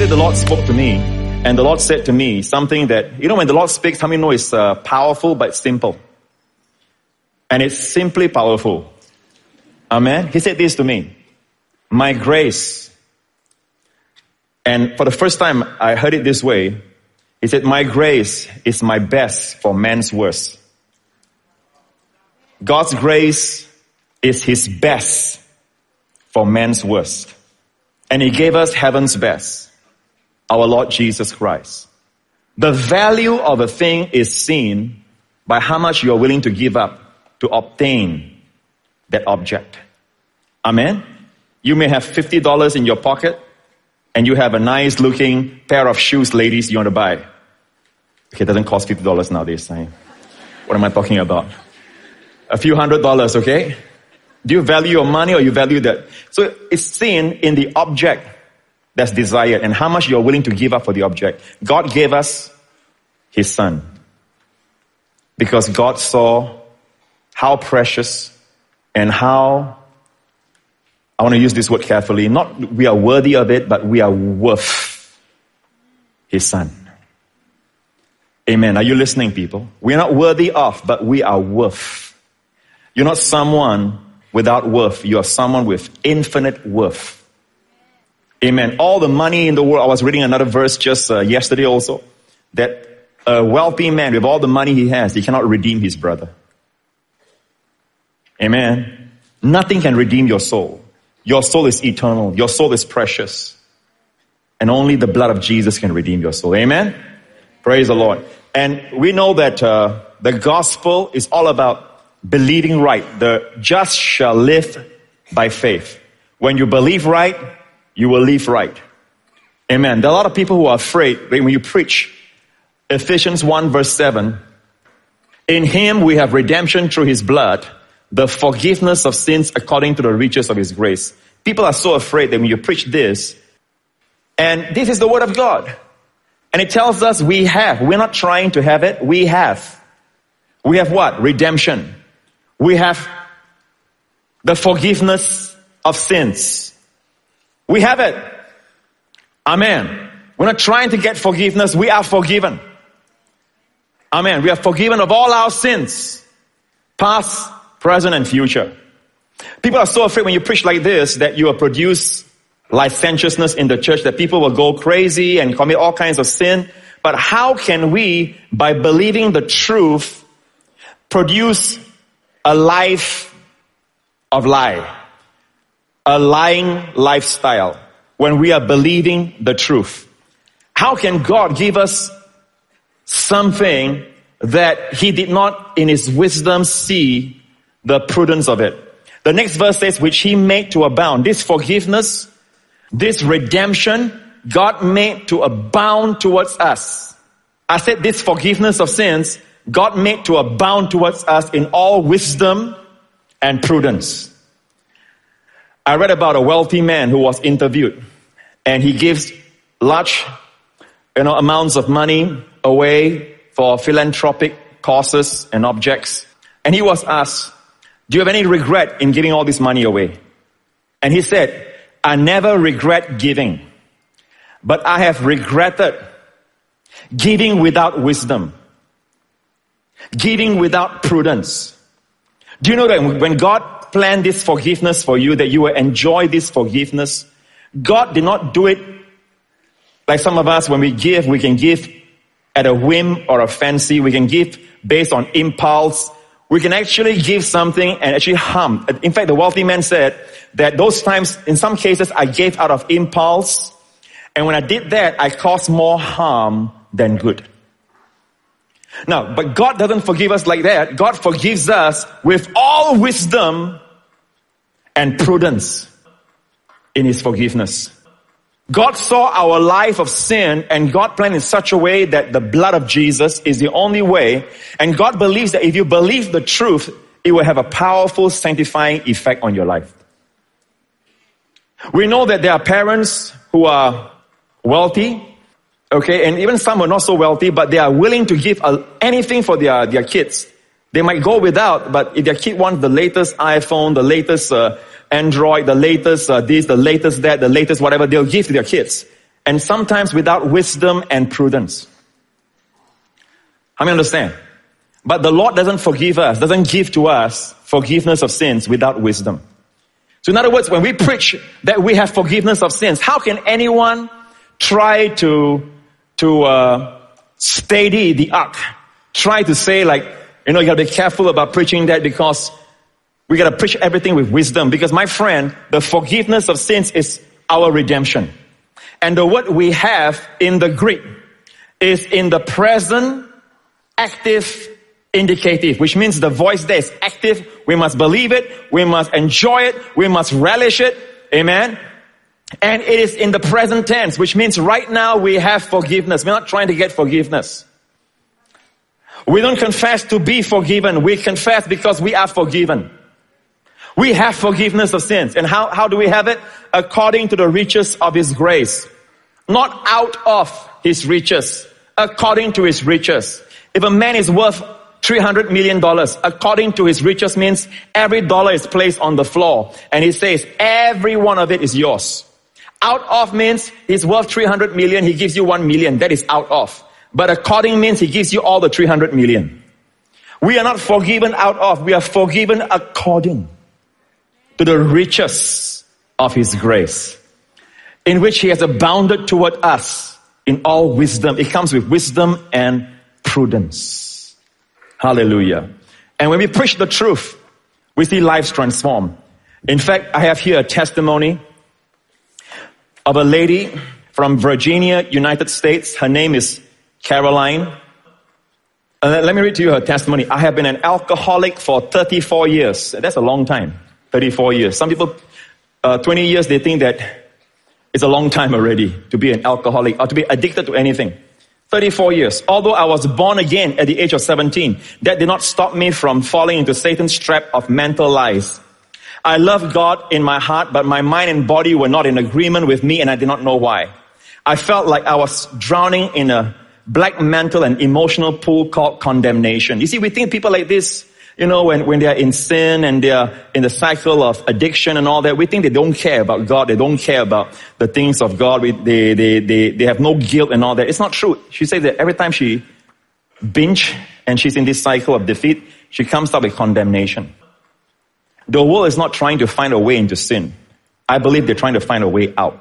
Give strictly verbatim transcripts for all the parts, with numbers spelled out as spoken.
the Lord spoke to me, and the Lord said to me something that, you know, when the Lord speaks, how many know it's uh, powerful but simple? And it's simply powerful. Amen. He said this to me. My grace. And for the first time I heard it this way. He said, my grace is my best for man's worst. God's grace is his best for man's worst. And he gave us heaven's best, our Lord Jesus Christ. The value of a thing is seen by how much you are willing to give up to obtain that object. Amen? You may have fifty dollars in your pocket and you have a nice looking pair of shoes, ladies, you want to buy. Okay, it doesn't cost fifty dollars nowadays. What am I talking about? A few hundred dollars, okay? Do you value your money or you value that? So it's seen in the object that's desired and how much you're willing to give up for the object. God gave us his son because God saw how precious and how, I want to use this word carefully, not we are worthy of it, but we are worth his son. Amen. Are you listening, people? We are not worthy of, but we are worth. You're not someone without worth. You are someone with infinite worth. Amen. All the money in the world. I was reading another verse just uh, yesterday also. That a wealthy man with all the money he has, he cannot redeem his brother. Amen. Nothing can redeem your soul. Your soul is eternal. Your soul is precious. And only the blood of Jesus can redeem your soul. Amen. Praise the Lord. And we know that uh, the gospel is all about believing right. The just shall live by faith. When you believe right, you will live right. Amen. There are a lot of people who are afraid when you preach Ephesians one verse seven. In him we have redemption through his blood, the forgiveness of sins according to the riches of his grace. People are so afraid that when you preach this, and this is the word of God. And it tells us we have. We're not trying to have it. We have. We have what? Redemption. We have the forgiveness of sins. We have it. Amen. We're not trying to get forgiveness. We are forgiven. Amen. We are forgiven of all our sins. Past, present, and future. People are so afraid when you preach like this that you will produce licentiousness in the church, that people will go crazy and commit all kinds of sin. But how can we, by believing the truth, produce a life of lie? A lying lifestyle when we are believing the truth. How can God give us something that he did not in his wisdom see the prudence of it? The next verse says, which he made to abound. This forgiveness, this redemption, God made to abound towards us. I said this forgiveness of sins, God made to abound towards us in all wisdom and prudence. I read about a wealthy man who was interviewed, and he gives large, you know, amounts of money away for philanthropic causes and objects. And he was asked, do you have any regret in giving all this money away? And he said, I never regret giving, but I have regretted giving without wisdom, giving without prudence. Do you know that when God planned this forgiveness for you, that you will enjoy this forgiveness, God did not do it like some of us. When we give, we can give at a whim or a fancy. We can give based on impulse. We can actually give something and actually harm. In fact, the wealthy man said that those times, in some cases, I gave out of impulse. And when I did that, I caused more harm than good. Now, but God doesn't forgive us like that. God forgives us with all wisdom and prudence in his forgiveness. God saw our life of sin, and God planned in such a way that the blood of Jesus is the only way. And God believes that if you believe the truth, it will have a powerful sanctifying effect on your life. We know that there are parents who are wealthy, okay, and even some are not so wealthy, but they are willing to give anything for their, their kids. They might go without, but if their kid wants the latest iPhone, the latest uh, Android, the latest uh, this, the latest that, the latest whatever, they'll give to their kids. and sometimes without wisdom and prudence. How many understand? But the Lord doesn't forgive us, doesn't give to us forgiveness of sins without wisdom. So in other words, when we preach that we have forgiveness of sins, how can anyone try to, to uh, steady the ark? Try to say like, you know, you gotta be careful about preaching that because we gotta preach everything with wisdom. Because my friend, the forgiveness of sins is our redemption. And the word we have in the Greek is in the present active indicative, which means the voice there is active. We must believe it. We must enjoy it. We must relish it. Amen. And it is in the present tense, which means right now we have forgiveness. We're not trying to get forgiveness. We don't confess to be forgiven. We confess because we are forgiven. We have forgiveness of sins. And how, how do we have it? According to the riches of His grace. Not out of His riches. According to His riches. If a man is worth three hundred million dollars, according to his riches means every dollar is placed on the floor. And he says, every one of it is yours. Out of means he's worth three hundred million, he gives you one million. That is out of. But according means he gives you all the three hundred million. We are not forgiven out of, we are forgiven according to the riches of His grace, in which He has abounded toward us in all wisdom. It comes with wisdom and prudence. Hallelujah. And when we preach the truth, we see lives transformed. In fact, I have here a testimony of a lady from Virginia, United States. Her name is Caroline. Uh, let me read to you her testimony. I have been an alcoholic for thirty-four years. That's a long time. thirty-four years. Some people, uh, twenty years, they think that it's a long time already to be an alcoholic or to be addicted to anything. thirty-four years. Although I was born again at the age of seventeen, that did not stop me from falling into Satan's trap of mental lies. I loved God in my heart, but my mind and body were not in agreement with me, and I did not know why. I felt like I was drowning in a black mental and emotional pool called condemnation. You see, we think people like this, you know, when, when they are in sin and they are in the cycle of addiction and all that, we think they don't care about God. They don't care about the things of God. We, they, they, they, they have no guilt and all that. It's not true. She says that every time she binge and she's in this cycle of defeat, she comes up with condemnation. The world is not trying to find a way into sin. I believe they're trying to find a way out.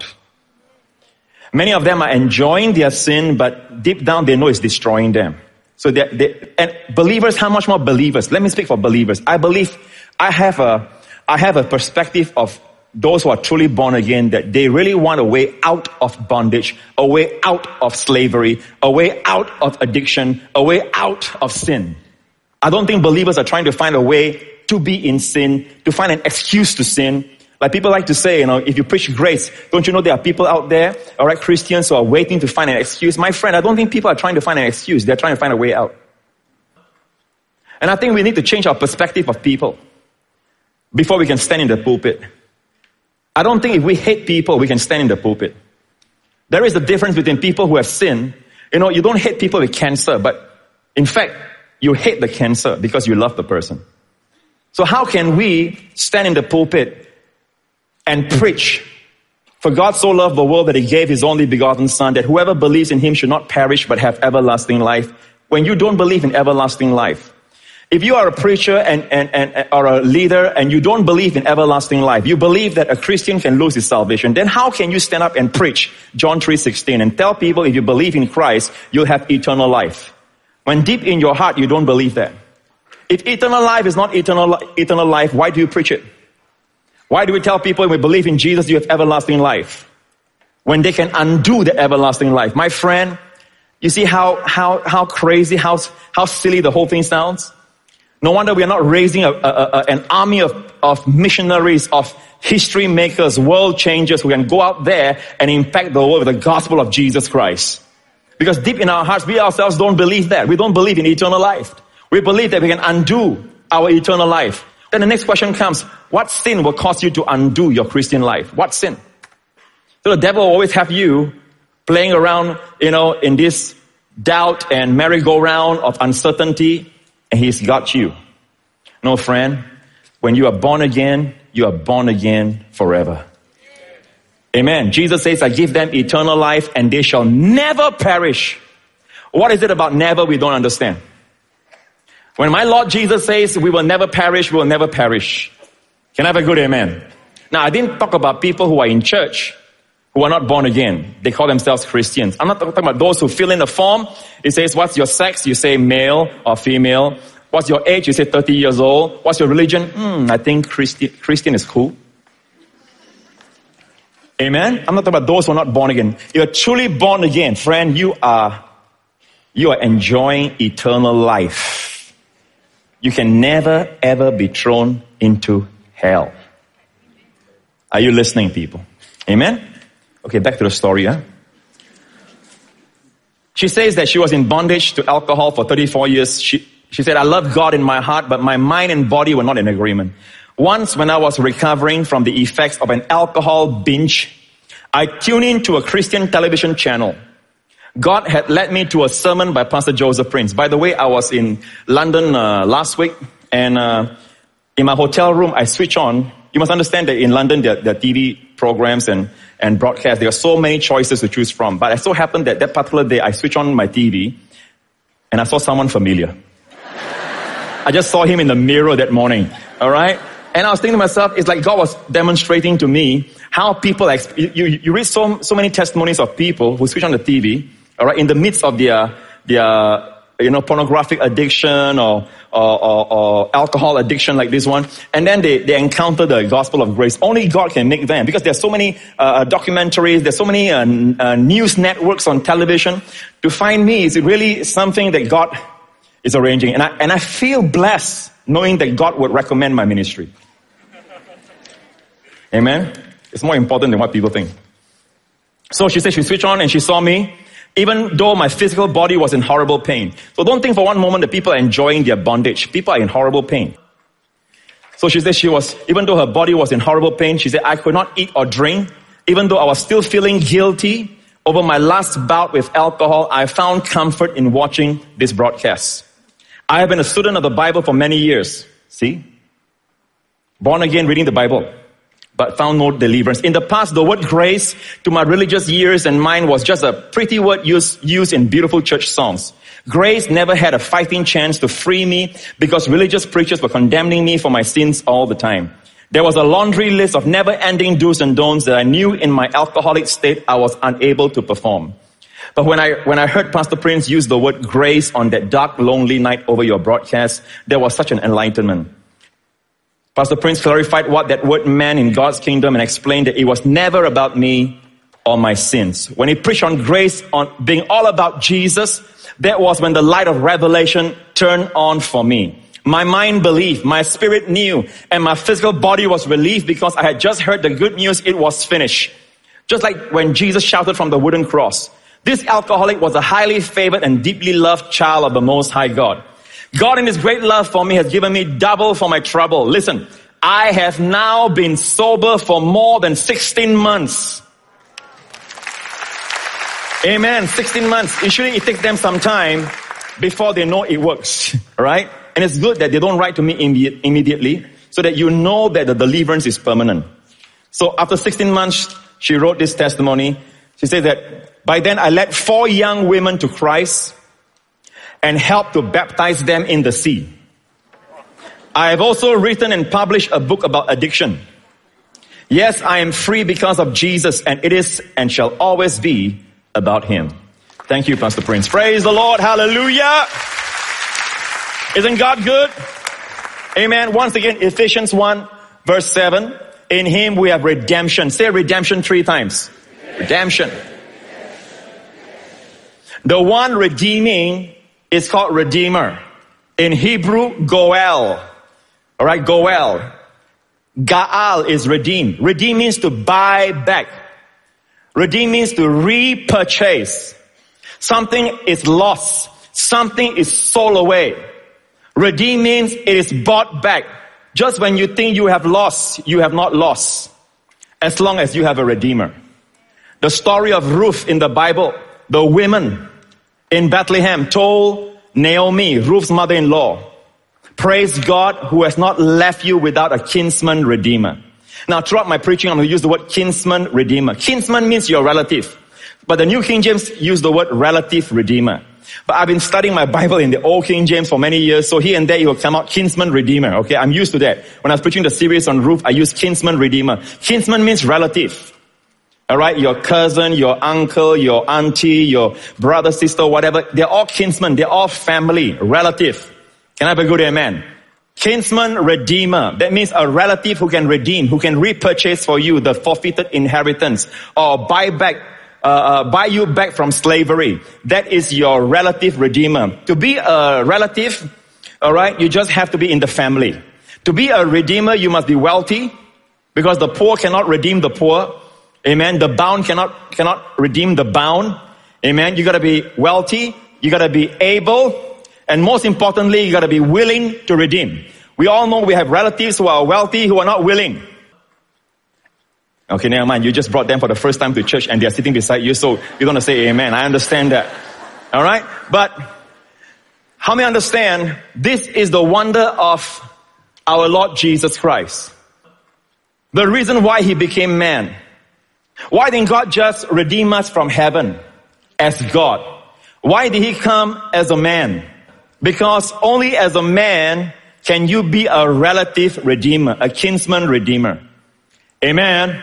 Many of them are enjoying their sin, but deep down they know it's destroying them. So they, they, and believers, how much more believers? Let me speak for believers. I believe I have a, I have a perspective of those who are truly born again, that they really want a way out of bondage, a way out of slavery, a way out of addiction, a way out of sin. I don't think believers are trying to find a way to be in sin, to find an excuse to sin. Like people like to say, you know, if you preach grace, don't you know there are people out there, alright, Christians who are waiting to find an excuse? My friend, I don't think people are trying to find an excuse. They're trying to find a way out. And I think we need to change our perspective of people before we can stand in the pulpit. I don't think if we hate people, we can stand in the pulpit. There is a difference between people who have sinned. You know, you don't hate people with cancer, but in fact, you hate the cancer because you love the person. So how can we stand in the pulpit and preach, for God so loved the world that He gave His only begotten Son, that whoever believes in Him should not perish but have everlasting life, when you don't believe in everlasting life? If you are a preacher and, and, and or a leader and you don't believe in everlasting life, you believe that a Christian can lose his salvation, then how can you stand up and preach John three sixteen and tell people if you believe in Christ, you'll have eternal life, when deep in your heart you don't believe that? If eternal life is not eternal, eternal life, why do you preach it? Why do we tell people when we believe in Jesus, you have everlasting life, when they can undo the everlasting life? My friend, you see how, how, how crazy, how, how silly the whole thing sounds? No wonder we are not raising a, a, a, an army of, of missionaries, of history makers, world changers who can go out there and impact the world with the gospel of Jesus Christ. Because deep in our hearts, we ourselves don't believe that. We don't believe in eternal life. We believe that we can undo our eternal life. Then the next question comes, what sin will cause you to undo your Christian life? What sin? So the devil will always have you playing around, you know, in this doubt and merry-go-round of uncertainty, and he's got you. No, friend, when you are born again, you are born again forever. Amen. Jesus says, I give them eternal life and they shall never perish. What is it about never we don't understand? When my Lord Jesus says we will never perish, we will never perish. Can I have a good amen? Now, I didn't talk about people who are in church who are not born again. They call themselves Christians. I'm not talking about those who fill in the form. It says, what's your sex? You say male or female. What's your age? You say thirty years old. What's your religion? Hmm, I think Christi- Christian is cool. Amen? I'm not talking about those who are not born again. You're truly born again. Friend, you are, you are enjoying eternal life. You can never ever be thrown into hell. Are you listening, people? Amen? Okay, back to the story. Huh? She says that she was in bondage to alcohol for thirty-four years. She, she said, I love God in my heart, but my mind and body were not in agreement. Once when I was recovering from the effects of an alcohol binge, I tuned into a Christian television channel. God had led me to a sermon by Pastor Joseph Prince. By the way, I was in London uh, last week, and uh, in my hotel room, I switch on. You must understand that in London, there, there are T V programs and, and broadcasts. There are so many choices to choose from. But it so happened that that particular day, I switched on my T V, and I saw someone familiar. I just saw him in the mirror that morning, all right? And I was thinking to myself, it's like God was demonstrating to me how people, exp- you, you, you read so, so many testimonies of people who switch on the T V, all right, in the midst of their, their, you know, pornographic addiction or, or, or, or alcohol addiction like this one. And then they, they encounter the gospel of grace. Only God can make them, because there's so many uh, documentaries, there's so many uh, uh, news networks on television. To find me is really something that God is arranging. And I, and I feel blessed knowing that God would recommend my ministry. Amen? It's more important than what people think. So she said she switched on and she saw me, even though my physical body was in horrible pain. So don't think for one moment that people are enjoying their bondage. People are in horrible pain. So she said she was, even though her body was in horrible pain, she said, I could not eat or drink. Even though I was still feeling guilty over my last bout with alcohol, I found comfort in watching this broadcast. I have been a student of the Bible for many years. See? Born again, reading the Bible, but found no deliverance. In the past, the word grace to my religious years and mine was just a pretty word used, used in beautiful church songs. Grace never had a fighting chance to free me because religious preachers were condemning me for my sins all the time. There was a laundry list of never-ending do's and don'ts that I knew in my alcoholic state I was unable to perform. But when I, when I heard Pastor Prince use the word grace on that dark, lonely night over your broadcast, there was such an enlightenment. Pastor Prince clarified what that word meant in God's kingdom and explained that it was never about me or my sins. When he preached on grace, on being all about Jesus, that was when the light of revelation turned on for me. My mind believed, my spirit knew, and my physical body was relieved because I had just heard the good news, it was finished. Just like when Jesus shouted from the wooden cross. This alcoholic was a highly favored and deeply loved child of the Most High God. God in His great love for me has given me double for my trouble. Listen, I have now been sober for more than sixteen months. Amen. sixteen months. Usually it takes them some time before they know it works. Right? And it's good that they don't write to me imme- immediately so that you know that the deliverance is permanent. So after sixteen months, she wrote this testimony. She said that by then I led four young women to Christ and helped to baptize them in the sea. I have also written and published a book about addiction. Yes, I am free because of Jesus, and it is and shall always be about Him. Thank you, Pastor Prince. Praise the Lord. Hallelujah. Isn't God good? Amen. Once again, Ephesians one verse seven. In Him we have redemption. Say redemption three times. Redemption. The one redeeming is called Redeemer. In Hebrew, Goel. Alright, Goel. Gaal is redeem. Redeem means to buy back. Redeem means to repurchase. Something is lost. Something is sold away. Redeem means it is bought back. Just when you think you have lost, you have not lost. As long as you have a Redeemer. The story of Ruth in the Bible, the women in Bethlehem told Naomi, Ruth's mother-in-law, praise God who has not left you without a kinsman redeemer. Now, throughout my preaching, I'm going to use the word kinsman redeemer. Kinsman means your relative. But the New King James use the word relative redeemer. But I've been studying my Bible in the Old King James for many years, so here and there it will come out kinsman redeemer. Okay, I'm used to that. When I was preaching the series on Ruth, I used kinsman redeemer. Kinsman means relative. Alright, your cousin, your uncle, your auntie, your brother, sister, whatever, they're all kinsmen, they're all family, relative. Can I have a good amen? Kinsman redeemer, that means a relative who can redeem, who can repurchase for you the forfeited inheritance, or buy back, uh, uh, buy you back from slavery. That is your relative redeemer. To be a relative, alright, you just have to be in the family. To be a redeemer, you must be wealthy, because the poor cannot redeem the poor. Amen. The bound cannot, cannot redeem the bound. Amen. You gotta be wealthy. You gotta be able. And most importantly, you gotta be willing to redeem. We all know we have relatives who are wealthy, who are not willing. Okay, never mind. You just brought them for the first time to church and they're sitting beside you. So you're gonna say amen. I understand that. Alright. But how many understand this is the wonder of our Lord Jesus Christ? The reason why He became man. Why didn't God just redeem us from heaven as God? Why did He come as a man? Because only as a man can you be a relative redeemer, a kinsman redeemer. Amen.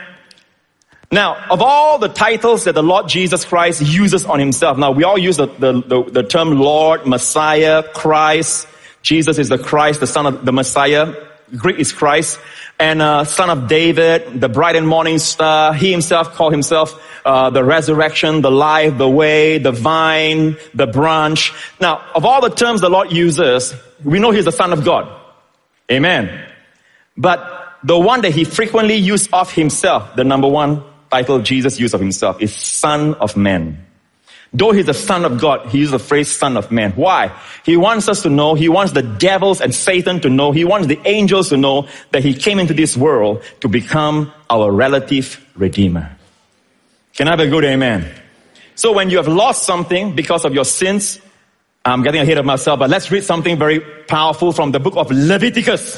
Now, of all the titles that the Lord Jesus Christ uses on Himself, now we all use the, the, the, the term Lord, Messiah, Christ. Jesus is the Christ, the Son of the Messiah. Greek is Christ. And uh, Son of David, the bright and morning star. He Himself called Himself uh, the resurrection, the life, the way, the vine, the branch. Now, of all the terms the Lord uses, we know He's the Son of God. Amen. But the one that He frequently used of Himself, the number one title Jesus used of Himself, is Son of Man. Though He's the Son of God, He used the phrase Son of Man. Why? He wants us to know, He wants the devils and Satan to know, He wants the angels to know that He came into this world to become our relative redeemer. Can I have a good amen? So when you have lost something because of your sins, I'm getting ahead of myself, but let's read something very powerful from the book of Leviticus.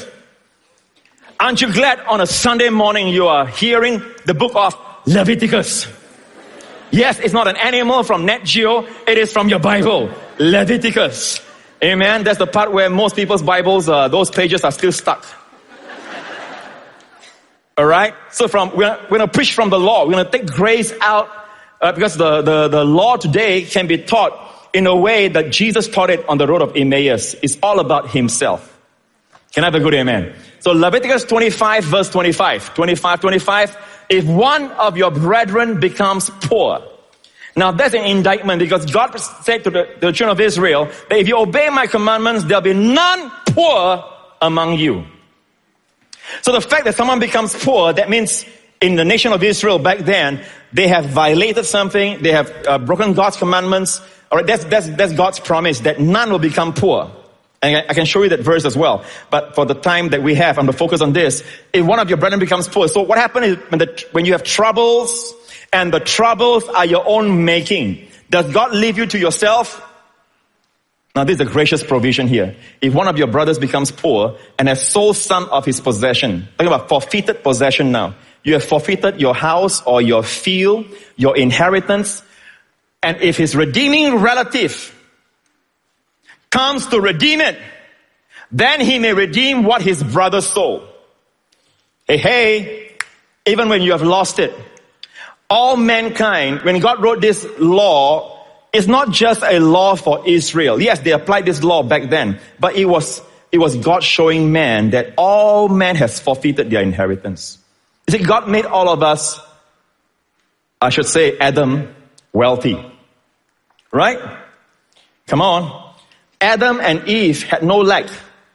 Aren't you glad on a Sunday morning you are hearing the book of Leviticus? Yes, it's not an animal from Nat Geo. It is from your Bible. Leviticus. Amen. That's the part where most people's Bibles, uh, those pages are still stuck. Alright? So from, we're, we're going to preach from the law. We're going to take grace out, uh, because the, the, the law today can be taught in a way that Jesus taught it on the road of Emmaus. It's all about Himself. Can I have a good amen? So Leviticus twenty-five verse twenty-five. twenty-five, twenty-five. If one of your brethren becomes poor. Now that's an indictment, because God said to the, the children of Israel that if you obey my commandments, there'll be none poor among you. So the fact that someone becomes poor, that means in the nation of Israel back then, they have violated something, they have uh, broken God's commandments. All right, that's, that's, that's God's promise that none will become poor. And I can show you that verse as well. But for the time that we have, I'm going to focus on this. If one of your brethren becomes poor. So what happens is when, the, when you have troubles, and the troubles are your own making, does God leave you to yourself? Now this is a gracious provision here. If one of your brothers becomes poor and has sold some of his possession, talking about forfeited possession now. You have forfeited your house or your field, your inheritance. And if his redeeming relative comes to redeem it, then he may redeem what his brother sold. Hey, hey, even when you have lost it, all mankind, when God wrote this law, it's not just a law for Israel. Yes, they applied this law back then, but it was, it was God showing man that all man has forfeited their inheritance. You see, God made all of us, I should say Adam, wealthy. Right? Come on. Adam and Eve had no lack.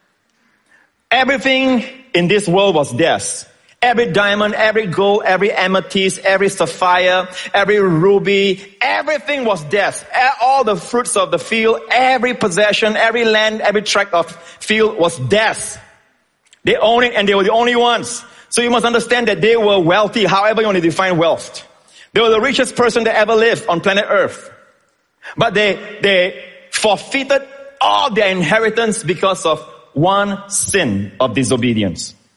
Everything in this world was theirs. Every diamond, every gold, every amethyst, every sapphire, every ruby, everything was theirs. All the fruits of the field, every possession, every land, every tract of field was theirs. They owned it and they were the only ones. So you must understand that they were wealthy, however you want to define wealth. They were the richest person that ever lived on planet Earth. But they, they forfeited all their inheritance because of one sin of disobedience.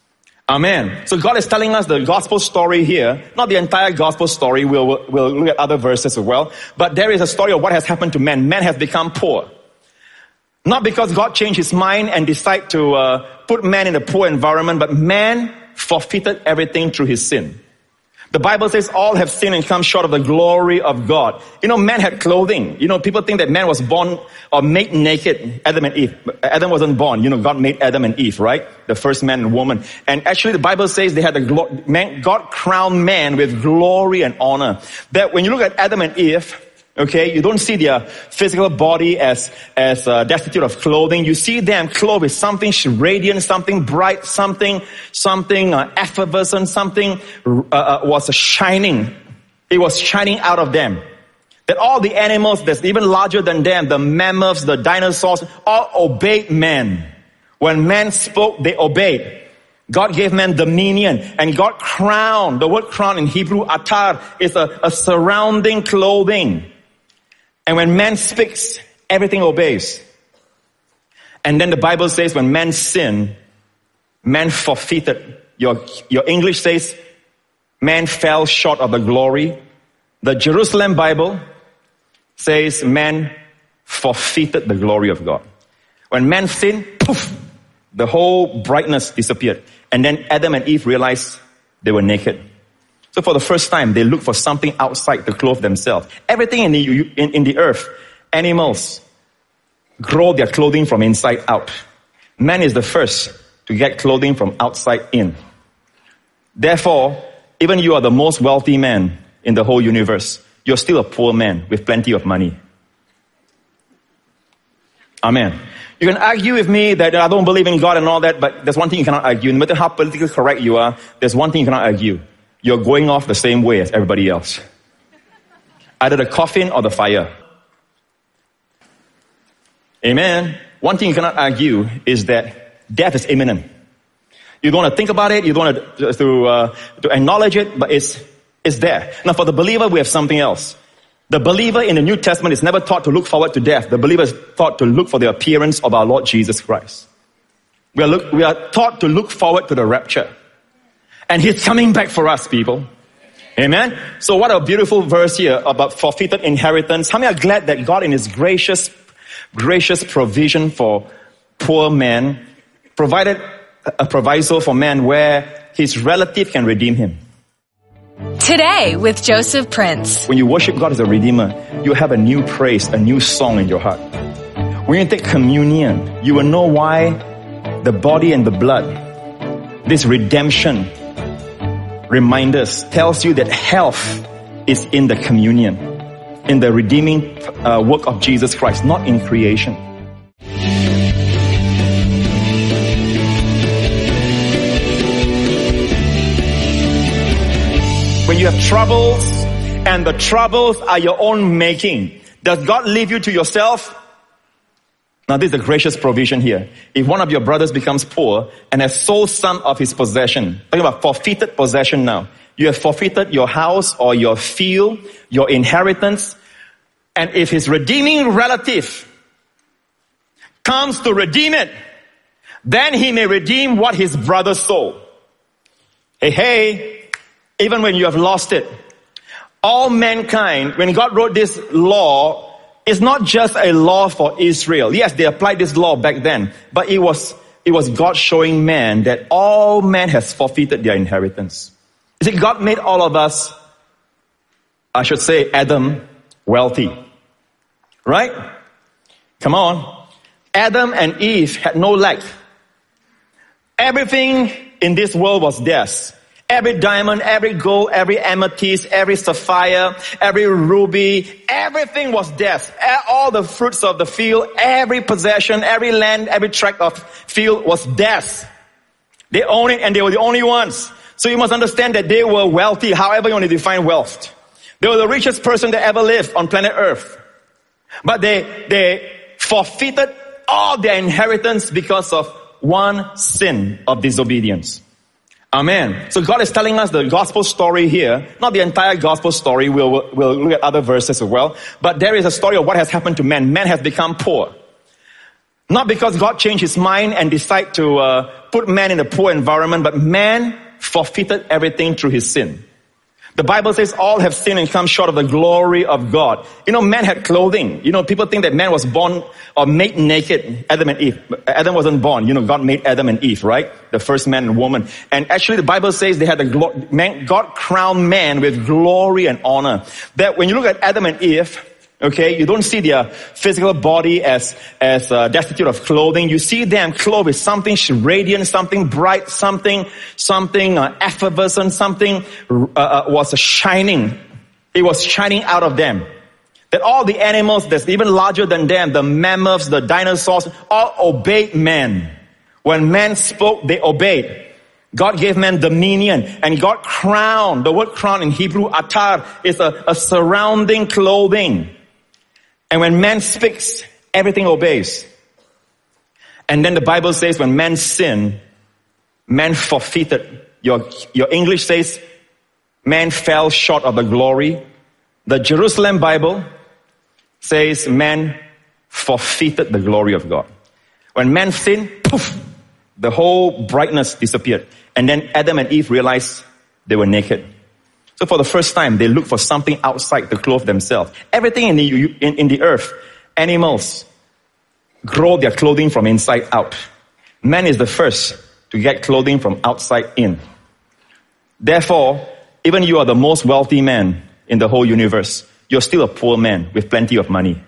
Amen. So God is telling us the gospel story here, not the entire gospel story. We'll, we'll, we'll look at other verses as well. But there is a story of what has happened to man. Man has become poor. Not because God changed his mind and decided to uh, put man in a poor environment, but man forfeited everything through his sin. The Bible says all have sinned and come short of the glory of God. You know, man had clothing. You know, people think that man was born or made naked, Adam and Eve. Adam wasn't born. You know, God made Adam and Eve, right? The first man and woman. And actually the Bible says they had the glo- man, God crowned man with glory and honor. That when you look at Adam and Eve, okay, you don't see their physical body as, as uh, destitute of clothing. You see them clothed with something radiant, something bright, something, something uh, effervescent, something uh, uh, was shining. It was shining out of them. That all the animals that's even larger than them, the mammoths, the dinosaurs, all obeyed man. When man spoke, they obeyed. God gave man dominion, and God crowned. The word crown in Hebrew, atar, is a, a surrounding clothing. And when man speaks, everything obeys. And then the Bible says when man sinned, man forfeited. Your, your English says man fell short of the glory. The Jerusalem Bible says man forfeited the glory of God. When man sinned, poof, the whole brightness disappeared. And then Adam and Eve realized they were naked. So for the first time, they look for something outside to clothe themselves. Everything in the, in, in the earth, animals, grow their clothing from inside out. Man is the first to get clothing from outside in. Therefore, even you are the most wealthy man in the whole universe, you're still a poor man with plenty of money. Amen. You can argue with me that I don't believe in God and all that, but there's one thing you cannot argue. No matter how politically correct you are, there's one thing you cannot argue. You're going off the same way as everybody else. Either the coffin or the fire. Amen. One thing you cannot argue is that death is imminent. You don't want to think about it, you don't want to, to, uh, to acknowledge it, but it's, it's there. Now for the believer, we have something else. The believer in the New Testament is never taught to look forward to death. The believer is taught to look for the appearance of our Lord Jesus Christ. We are, look, we are taught to look forward to the rapture. And He's coming back for us, people. Amen. So what a beautiful verse here about forfeited inheritance. How many are glad that God in His gracious, gracious provision for poor men provided a proviso for man where his relative can redeem him? Today with Joseph Prince. When you worship God as a redeemer, you have a new praise, a new song in your heart. When you take communion, you will know why the body and the blood, this redemption, reminders, tells you that health is in the communion, in the redeeming uh, work of Jesus Christ, not in creation. When you have troubles and the troubles are your own making, does God leave you to yourself? Now this is a gracious provision here. If one of your brothers becomes poor and has sold some of his possession, talking about forfeited possession now. You have forfeited your house or your field, your inheritance. And if his redeeming relative comes to redeem it, then he may redeem what his brother sold. Hey, hey, even when you have lost it, all mankind, when God wrote this law, it's not just a law for Israel. Yes, they applied this law back then, but it was, it was God showing man that all man has forfeited their inheritance. You see, God made all of us, I should say Adam, wealthy. Right? Come on. Adam and Eve had no lack. Everything in this world was theirs. Every diamond, every gold, every amethyst, every sapphire, every ruby, everything was theirs. All the fruits of the field, every possession, every land, every tract of field was theirs. They owned it and they were the only ones. So you must understand that they were wealthy, however you want to define wealth. They were the richest person that ever lived on planet Earth. But they, they forfeited all their inheritance because of one sin of disobedience. Amen. So God is telling us the gospel story here, not the entire gospel story. We'll, we'll look at other verses as well. But there is a story of what has happened to man. Man has become poor. Not because God changed his mind and decided to uh, put man in a poor environment, but man forfeited everything through his sin. The Bible says all have sinned and come short of the glory of God. You know, man had clothing. You know, people think that man was born or made naked, Adam and Eve. Adam wasn't born. You know, God made Adam and Eve, right? The first man and woman. And actually the Bible says they had the glo- man, God crowned man with glory and honor. That when you look at Adam and Eve, okay, you don't see their physical body as as uh, destitute of clothing. You see them clothed with something radiant, something bright, something something uh, effervescent, something uh, uh, was shining. It was shining out of them. That all the animals that's even larger than them, the mammoths, the dinosaurs, all obeyed man. When man spoke, they obeyed. God gave man dominion, and God crowned. The word crown in Hebrew, atar, is a, a surrounding clothing. And when man speaks, everything obeys. And then the Bible says when man sinned, man forfeited. Your, your English says man fell short of the glory. The Jerusalem Bible says man forfeited the glory of God. When man sinned, poof, the whole brightness disappeared. And then Adam and Eve realized they were naked. So for the first time, they look for something outside to clothe themselves. Everything in the, in, in the earth, animals, grow their clothing from inside out. Man is the first to get clothing from outside in. Therefore, even you are the most wealthy man in the whole universe, you're still a poor man with plenty of money.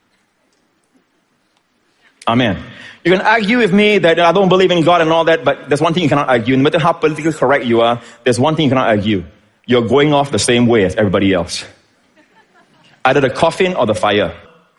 Amen. You can argue with me that I don't believe in God and all that, but there's one thing you cannot argue. No matter how politically correct you are, there's one thing you cannot argue. You're going off the same way as everybody else. Either the coffin or the fire.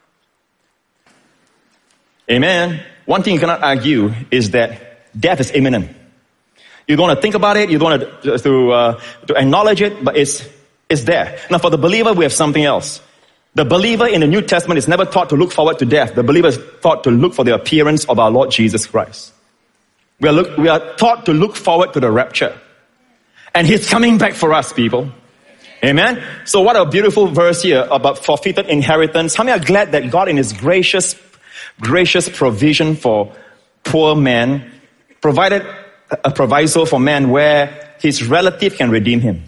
Amen. One thing you cannot argue is that death is imminent. You don't want to think about it, you don't want to, to, uh, to acknowledge it, but it's, it's there. Now for the believer, we have something else. The believer in the New Testament is never taught to look forward to death. The believer is taught to look for the appearance of our Lord Jesus Christ. We are, look, we are taught to look forward to the rapture. And he's coming back for us, people. Amen. So what a beautiful verse here about forfeited inheritance. How many are glad that God in his gracious, gracious provision for poor man provided a proviso for man where his relative can redeem him?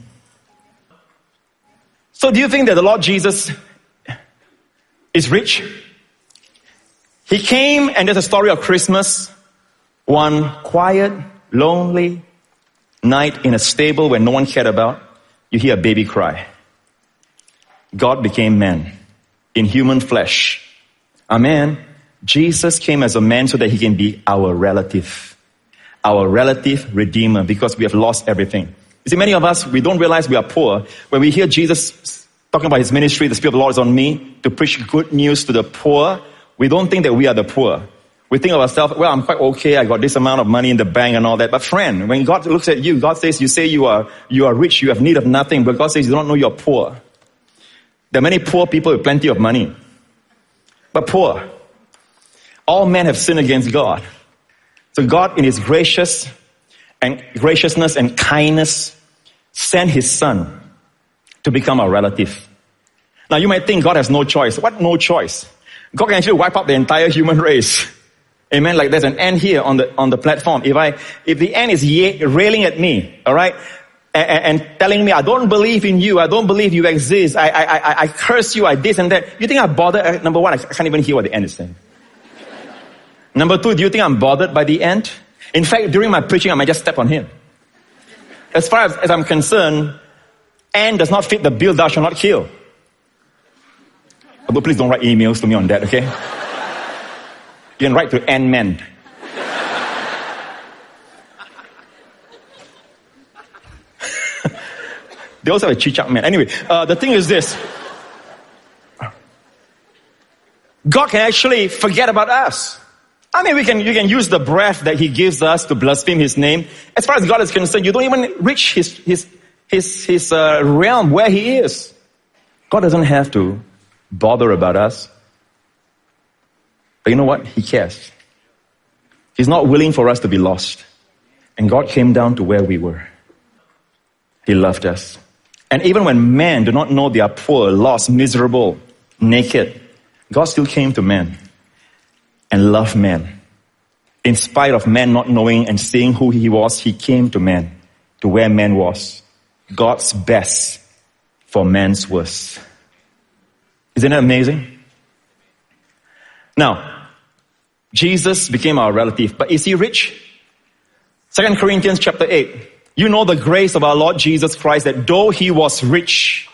So do you think that the Lord Jesus is rich? He came, and there's a story of Christmas. One quiet, lonely night in a stable where no one cared about, you hear a baby cry. God became man in human flesh. Amen. Jesus came as a man so that he can be our relative. Our relative redeemer, because we have lost everything. You see, many of us, we don't realize we are poor. When we hear Jesus talking about his ministry, the Spirit of the Lord is on me to preach good news to the poor, we don't think that we are the poor. We think of ourselves, well, I'm quite okay, I got this amount of money in the bank and all that. But friend, when God looks at you, God says, you say you are you are rich, you have need of nothing, but God says you don't know you're poor. There are many poor people with plenty of money, but poor. All men have sinned against God. So God in his gracious and graciousness and kindness sent his son to become our relative. Now you might think God has no choice. What no choice? God can actually wipe out the entire human race. Amen. Like there's an ant here on the on the platform. If I if the ant is ye- railing at me, all right, and, and telling me I don't believe in you, I don't believe you exist, I I I, I curse you, I this and that. You think I bother? Number one, I can't even hear what the ant is saying. Number two, do you think I'm bothered by the ant? In fact, during my preaching, I might just step on him. As far as, as I'm concerned, ant does not fit the bill, thou shalt not kill. But please don't write emails to me on that, okay? You can write to Ant-Man. They also have a Chichak man. Anyway, uh, the thing is this. God can actually forget about us. I mean, we can, you can use the breath that he gives us to blaspheme his name. As far as God is concerned, you don't even reach his, his, his, his uh, realm where he is. God doesn't have to bother about us. But you know what? He cares. He's not willing for us to be lost. And God came down to where we were. He loved us. And even when men do not know they are poor, lost, miserable, naked, God still came to man. and loved man. In spite of man not knowing and seeing who he was, he came to man, to where man was. God's best for man's worst. Isn't that amazing? Now, Jesus became our relative, but is he rich? Second Corinthians chapter eight. You know the grace of our Lord Jesus Christ, that though he was rich,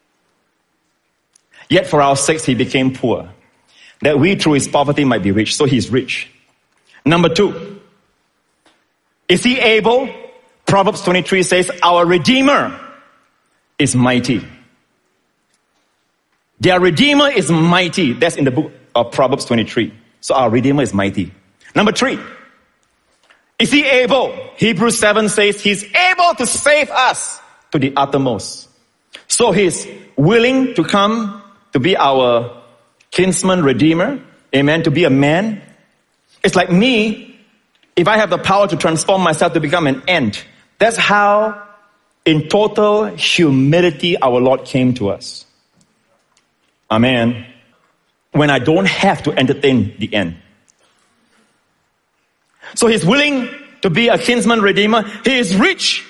yet for our sakes he became poor, that we through his poverty might be rich. So he's rich. Number two, is he able? Proverbs twenty-three says, our Redeemer is mighty. Their Redeemer is mighty. That's in the book of Proverbs twenty-three. So our Redeemer is mighty. Number three, is he able? Hebrews seven says he's able to save us to the uttermost. So he's willing to come to be our kinsman redeemer. Amen. To be a man. It's like me, if I have the power to transform myself to become an ant. That's how in total humility our Lord came to us. Amen. When I don't have to entertain the ant. So he's willing to be a kinsman redeemer. He is rich.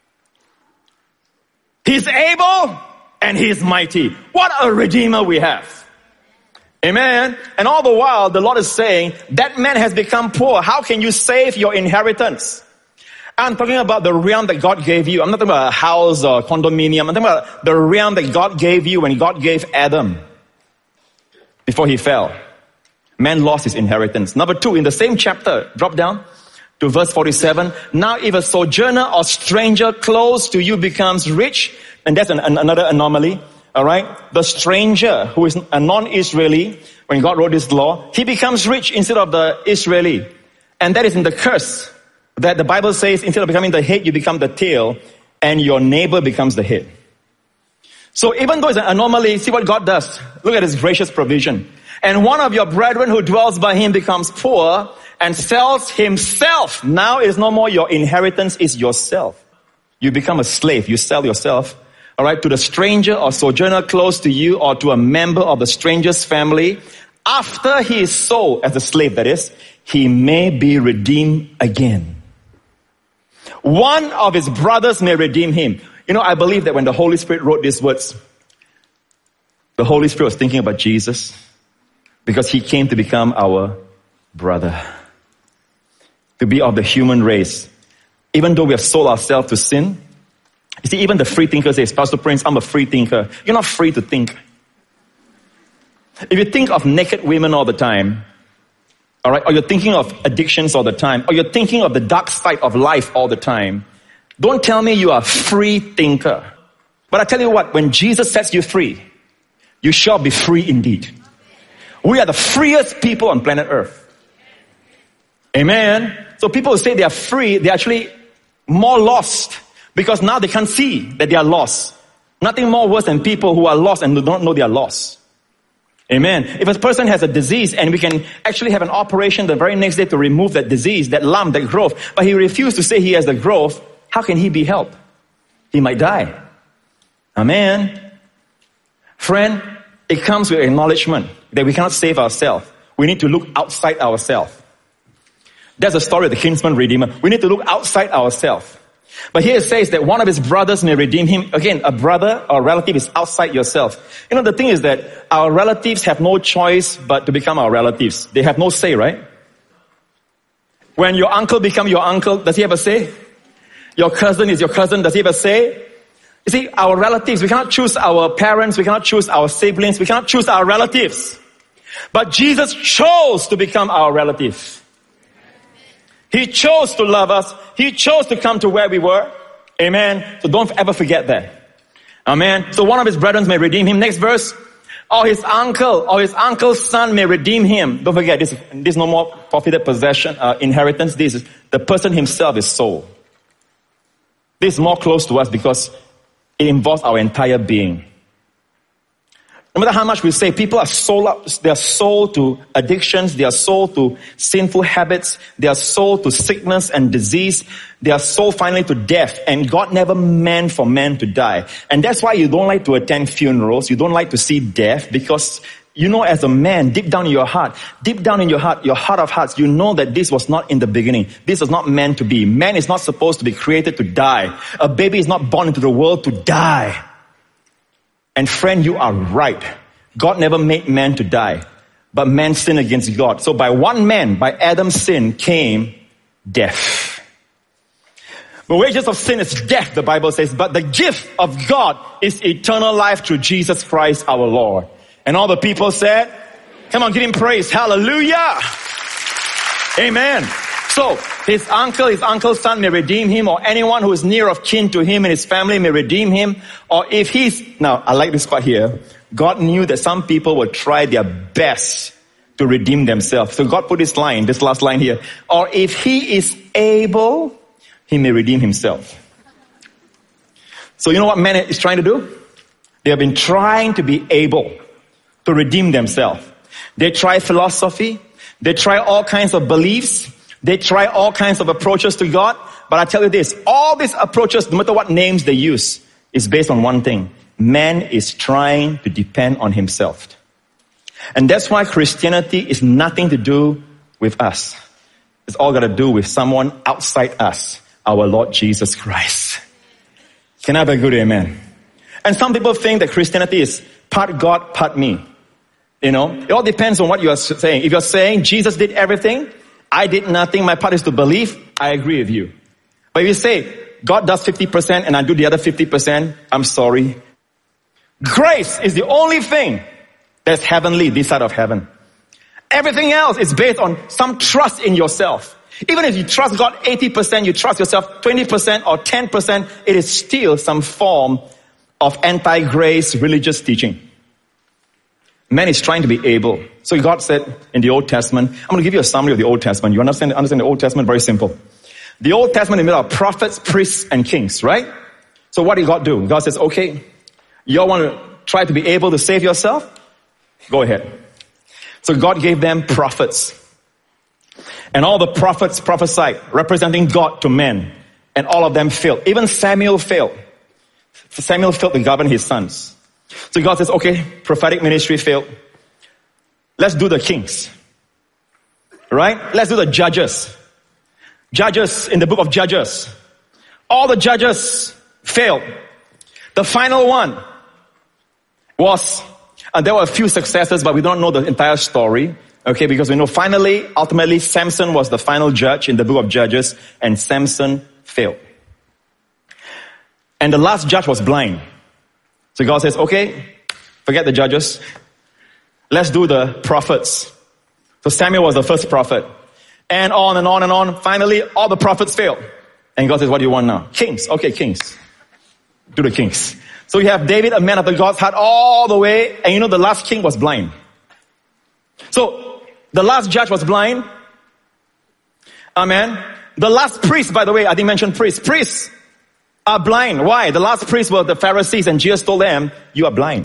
He's able and he's mighty. What a redeemer we have. Amen. And all the while the Lord is saying, that man has become poor. How can you save your inheritance? I'm talking about the realm that God gave you. I'm not talking about a house or a condominium. I'm talking about the realm that God gave you when God gave Adam before he fell. Man lost his inheritance. Number two, in the same chapter, drop down to verse forty-seven. Now if a sojourner or stranger close to you becomes rich, and that's an, an, another anomaly, all right? The stranger who is a non-Israeli, when God wrote this law, he becomes rich instead of the Israeli. And that is in the curse that the Bible says, instead of becoming the head, you become the tail, and your neighbor becomes the head. So even though it's an anomaly, see what God does. Look at his gracious provision. And one of your brethren who dwells by him becomes poor and sells himself. Now it is no more your inheritance, is yourself. You become a slave. You sell yourself, all right, to the stranger or sojourner close to you, or to a member of the stranger's family. After he is sold, as a slave that is, he may be redeemed again. One of his brothers may redeem him. You know, I believe that when the Holy Spirit wrote these words, the Holy Spirit was thinking about Jesus. Because he came to become our brother. To be of the human race. Even though we have sold ourselves to sin. You see, even the free thinker says, Pastor Prince, I'm a free thinker. You're not free to think. If you think of naked women all the time, all right, or you're thinking of addictions all the time, or you're thinking of the dark side of life all the time, don't tell me you are a free thinker. But I tell you what, when Jesus sets you free, you shall be free indeed. We are the freest people on planet Earth. Amen. So people who say they are free, they're actually more lost. Because now they can't see that they are lost. Nothing more worse than people who are lost and don't know they are lost. Amen. If a person has a disease and we can actually have an operation the very next day to remove that disease, that lump, that growth, but he refused to say he has the growth, how can he be helped? He might die. Amen. Friend, it comes with acknowledgement that we cannot save ourselves. We need to look outside ourselves. That's the story of the kinsman redeemer. We need to look outside ourselves. But here it says that one of his brothers may redeem him. Again, a brother or a relative is outside yourself. You know, the thing is that our relatives have no choice but to become our relatives. They have no say, right? When your uncle becomes your uncle, does he have a say? Your cousin is your cousin, does he have a say? You see, our relatives, we cannot choose our parents, we cannot choose our siblings, we cannot choose our relatives. But Jesus chose to become our relative. He chose to love us. He chose to come to where we were. Amen. So don't ever forget that. Amen. So one of his brethren may redeem him. Next verse. Or his uncle, or his uncle's son may redeem him. Don't forget, this, this is no more forfeited possession, uh, inheritance. This is, the person himself is sold. This is more close to us because it involves our entire being. No matter how much we say, people are sold up, they are sold to addictions, they are sold to sinful habits, they are sold to sickness and disease, they are sold finally to death, and God never meant for man to die. And that's why you don't like to attend funerals, you don't like to see death, because you know, as a man, deep down in your heart, deep down in your heart, your heart of hearts, you know that this was not in the beginning. This was not meant to be. Man is not supposed to be created to die. A baby is not born into the world to die. And friend, you are right. God never made man to die, but man sinned against God. So by one man, by Adam's sin, came death. The wages of sin is death, the Bible says, but the gift of God is eternal life through Jesus Christ our Lord. And all the people said, come on, give him praise. Hallelujah. Amen. So, his uncle, his uncle's son may redeem him, or anyone who is near of kin to him and his family may redeem him. Or if he's, now I like this part here, God knew that some people would try their best to redeem themselves. So God put this line, this last line here. Or if he is able, he may redeem himself. So you know what man is trying to do? They have been trying to be able to redeem themselves. They try philosophy. They try all kinds of beliefs. They try all kinds of approaches to God. But I tell you this, all these approaches, no matter what names they use, is based on one thing. Man is trying to depend on himself. And that's why Christianity is nothing to do with us. It's all got to do with someone outside us, our Lord Jesus Christ. Can I have a good amen? And some people think that Christianity is part God, part me. You know, it all depends on what you are saying. If you're saying Jesus did everything, I did nothing, my part is to believe, I agree with you. But if you say, God does fifty percent and I do the other fifty percent, I'm sorry. Grace is the only thing that's heavenly this side of heaven. Everything else is based on some trust in yourself. Even if you trust God eighty percent, you trust yourself twenty percent or ten percent, it is still some form of anti-grace religious teaching. Man is trying to be able. So God said in the Old Testament, I'm going to give you a summary of the Old Testament. You understand, understand the Old Testament? Very simple. The Old Testament is made of prophets, priests, and kings, right? So what did God do? God says, okay, you all want to try to be able to save yourself? Go ahead. So God gave them prophets. And all the prophets prophesied, representing God to men. And all of them failed. Even Samuel failed. Samuel failed to govern his sons. So God says, okay, prophetic ministry failed. Let's do the kings. Right? Let's do the judges. Judges in the book of Judges. All the judges failed. The final one was, and there were a few successors, but we don't know the entire story. Okay, because we know finally, ultimately, Samson was the final judge in the book of Judges, and Samson failed. And the last judge was blind. So God says, okay, forget the judges. Let's do the prophets. So Samuel was the first prophet. And on and on and on. Finally, all the prophets failed. And God says, what do you want now? Kings. Okay, kings. Do the kings. So you have David, a man after God's heart, all the way. And you know, the last king was blind. So the last judge was blind. Amen. The last priest, by the way, I didn't mention priests. Priests are blind. Why? The last priests were the Pharisees, and Jesus told them, you are blind.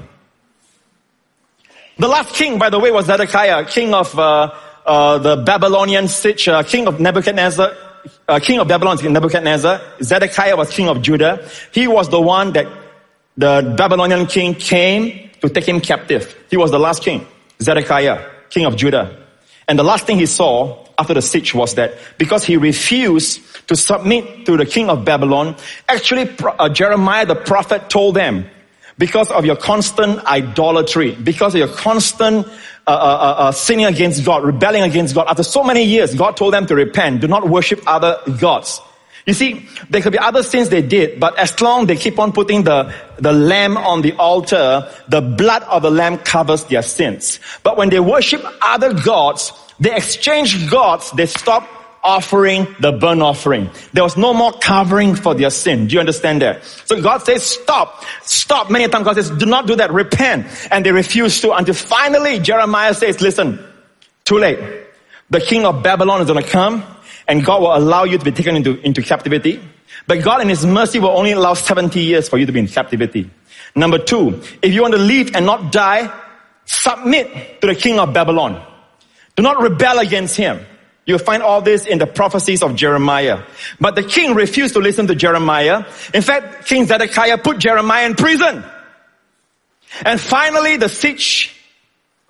The last king, by the way, was Zedekiah, king of uh, uh, the Babylonian siege, uh, king of Nebuchadnezzar, uh, king of Babylon, Nebuchadnezzar. Zedekiah was king of Judah. He was the one that the Babylonian king came to take him captive. He was the last king, Zedekiah, king of Judah. And the last thing he saw after the siege was that because he refused to submit to the king of Babylon, actually uh, Jeremiah the prophet told them, because of your constant idolatry, because of your constant uh, uh, uh, sinning against God, rebelling against God, after so many years, God told them to repent, do not worship other gods. You see, there could be other sins they did, but as long they keep on putting the, the lamb on the altar, the blood of the lamb covers their sins. But when they worship other gods, they exchange gods, they stop offering the burnt offering. There was no more covering for their sin. Do you understand that? So God says, stop, stop. Many times God says, do not do that, repent. And they refuse to, until finally Jeremiah says, listen, too late. The king of Babylon is going to come, and God will allow you to be taken into, into captivity. But God in His mercy will only allow seventy years for you to be in captivity. Number two, if you want to live and not die, submit to the king of Babylon. Do not rebel against him. You'll find all this in the prophecies of Jeremiah. But the king refused to listen to Jeremiah. In fact, King Zedekiah put Jeremiah in prison. And finally, the siege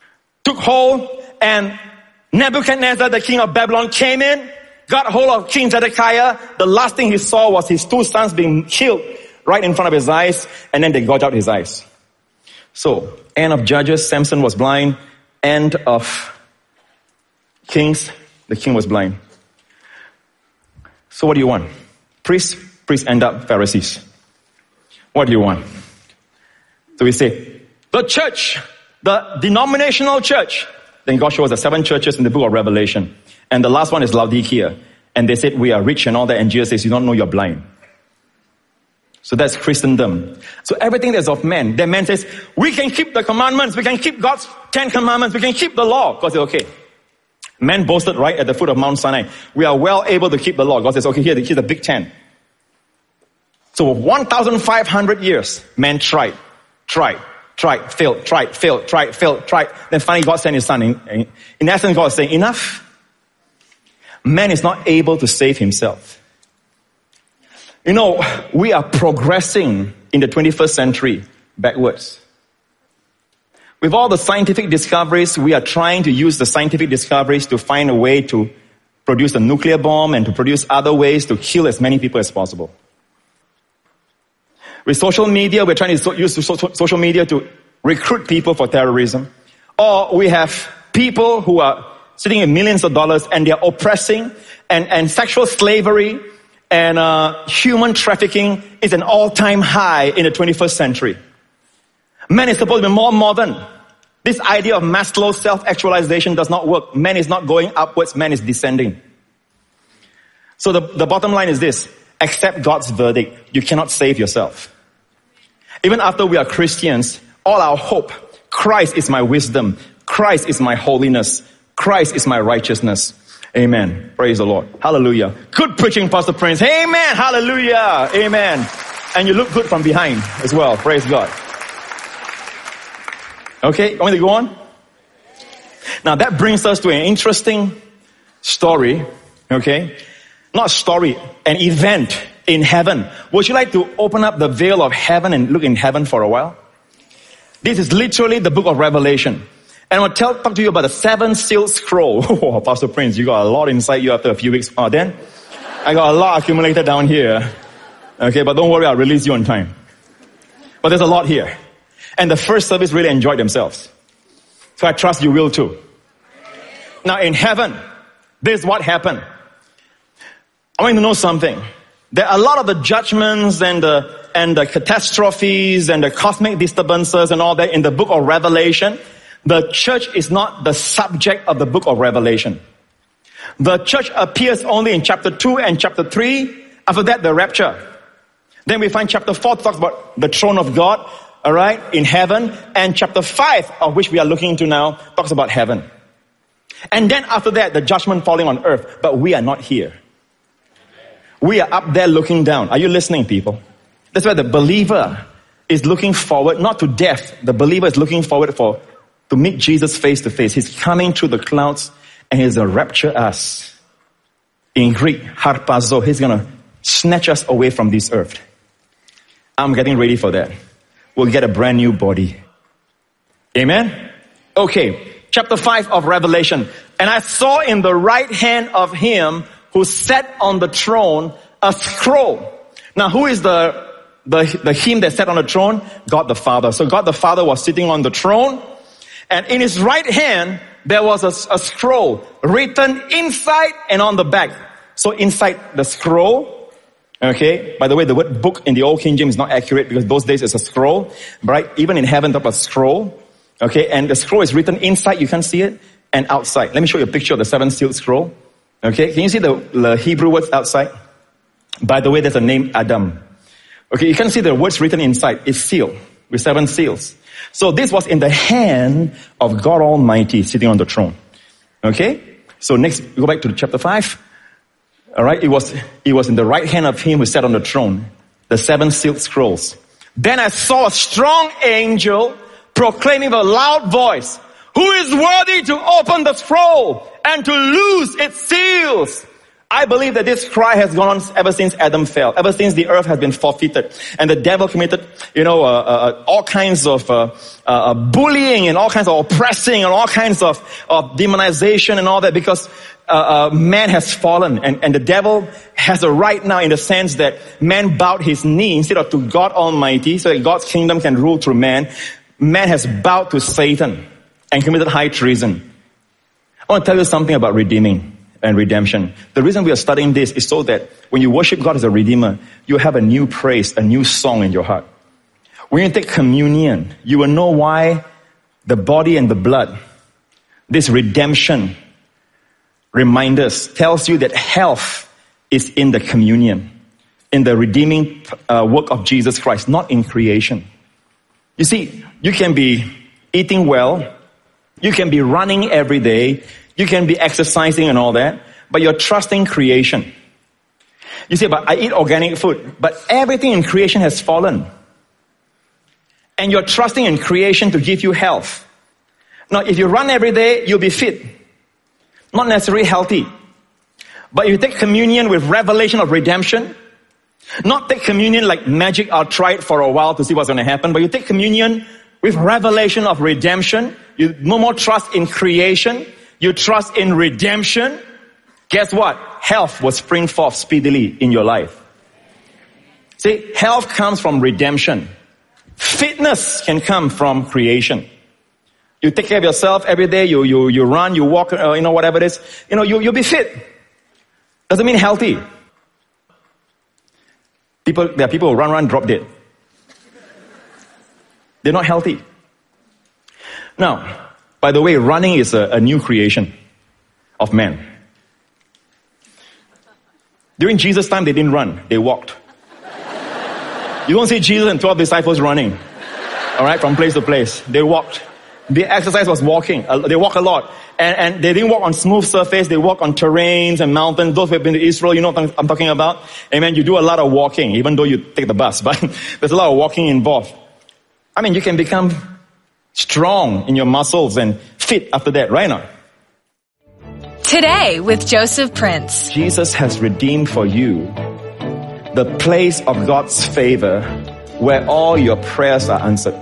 took hold, and Nebuchadnezzar, the king of Babylon, came in, got hold of King Zedekiah. The last thing he saw was his two sons being killed right in front of his eyes, and then they gouged out his eyes. So, end of Judges, Samson was blind. End of Kings, the king was blind. So what do you want? Priests, priests end up Pharisees. What do you want? So we say, the church, the denominational church. Then God shows us seven churches in the book of Revelation. And the last one is Laodicea. And they said, we are rich and all that. And Jesus says, you don't know you're blind. So that's Christendom. So everything that's of man. Then man says, we can keep the commandments. We can keep God's Ten Commandments. We can keep the law. God says, okay. Man boasted right at the foot of Mount Sinai. We are well able to keep the law. God says, okay, here, here's the big ten. So one thousand five hundred years, man tried, tried. Tried, failed, tried, failed, tried, failed, tried. Then finally God sent his son. In, in essence, God is saying, enough. Man is not able to save himself. You know, we are progressing in the twenty-first century backwards. With all the scientific discoveries, we are trying to use the scientific discoveries to find a way to produce a nuclear bomb and to produce other ways to kill as many people as possible. With social media, we're trying to use social media to recruit people for terrorism. Or we have people who are sitting in millions of dollars and they're oppressing, and, and sexual slavery and uh, human trafficking is an all-time high in the twenty-first century. Man is supposed to be more modern. This idea of Maslow's self-actualization does not work. Man is not going upwards, man is descending. So the, the bottom line is this: accept God's verdict. You cannot save yourself. Even after we are Christians, all our hope, Christ is my wisdom, Christ is my holiness, Christ is my righteousness. Amen. Praise the Lord. Hallelujah. Good preaching, Pastor Prince. Amen. Hallelujah. Amen. And you look good from behind as well. Praise God. Okay, want me to go on? Now that brings us to an interesting story. Okay. Not story, an event in heaven. Would you like to open up the veil of heaven and look in heaven for a while? This is literally the book of Revelation. And I'll tell, talk to you about the seven sealed scroll. Oh, Pastor Prince, you got a lot inside you after a few weeks. Oh, then I got a lot accumulated down here. Okay, but don't worry, I'll release you on time. But there's a lot here. And the first service really enjoyed themselves. So I trust you will too. Now in heaven, this is what happened. I want you to know something. There are a lot of the judgments and the, and the catastrophes and the cosmic disturbances and all that in the book of Revelation. The church is not the subject of the book of Revelation. The church appears only in chapter two and chapter three. After that, the rapture. Then we find chapter four talks about the throne of God, all right, in heaven. And chapter five, of which we are looking into now, talks about heaven. And then after that, the judgment falling on earth. But we are not here. We are up there looking down. Are you listening, people? That's why the believer is looking forward, not to death. The believer is looking forward for to meet Jesus face to face. He's coming through the clouds and he's going to rapture us. In Greek, harpazo, he's going to snatch us away from this earth. I'm getting ready for that. We'll get a brand new body. Amen? Okay, chapter five of Revelation. And I saw in the right hand of him who sat on the throne a scroll. Now who is the, the, the him that sat on the throne? God the Father. So God the Father was sitting on the throne. And in his right hand, there was a, a scroll written inside and on the back. So inside the scroll, okay, by the way, the word book in the Old King James is not accurate because those days it's a scroll, right? Even in heaven, talk about scroll, okay, and the scroll is written inside, you can see it, and outside. Let me show you a picture of the seven sealed scroll. Okay, can you see the, the Hebrew words outside? By the way, there's a name Adam. Okay, you can see the words written inside. It's sealed with seven seals. So this was in the hand of God Almighty sitting on the throne. Okay? So next, go back to chapter five. Alright, it was, it was in the right hand of him who sat on the throne. The seven sealed scrolls. Then I saw a strong angel proclaiming with a loud voice, who is worthy to open the scroll and to loose its seals? I believe that this cry has gone on ever since Adam fell, ever since the earth has been forfeited, and the devil committed, you know, uh, uh, all kinds of uh, uh, bullying and all kinds of oppressing and all kinds of, of demonization and all that, because uh, uh, man has fallen, and, and the devil has a right now in the sense that man bowed his knee instead of to God Almighty, so that God's kingdom can rule through man. Man has bowed to Satan and committed high treason. I want to tell you something about redeeming and redemption. The reason we are studying this is so that when you worship God as a redeemer, you have a new praise, a new song in your heart. When you take communion, you will know why the body and the blood, this redemption reminders, tells you that health is in the communion, in the redeeming uh, work of Jesus Christ, not in creation. You see, you can be eating well, you can be running every day, you can be exercising and all that, but you're trusting creation. You say, but I eat organic food, but everything in creation has fallen. And you're trusting in creation to give you health. Now, if you run every day, you'll be fit. Not necessarily healthy. But if you take communion with revelation of redemption, not take communion like magic, I'll try it for a while to see what's going to happen, but you take communion with revelation of redemption. You no more trust in creation. You trust in redemption. Guess what? Health will spring forth speedily in your life. See, health comes from redemption. Fitness can come from creation. You take care of yourself every day. You you you run, you walk, uh, you know, whatever it is. You know, you you'll be fit. Doesn't mean healthy. People, there are people who run, run, drop dead. They're not healthy. Now, by the way, running is a, a new creation of man. During Jesus' time, they didn't run. They walked. You don't see Jesus and twelve disciples running. All right, from place to place. They walked. The exercise was walking. Uh, they walk a lot. And, and they didn't walk on smooth surface. They walk on terrains and mountains. Those who have been to Israel, you know what I'm talking about. Amen. You do a lot of walking, even though you take the bus. But there's a lot of walking involved. I mean, you can become strong in your muscles and fit after that, right now. Today with Joseph Prince. Jesus has redeemed for you the place of God's favor where all your prayers are answered.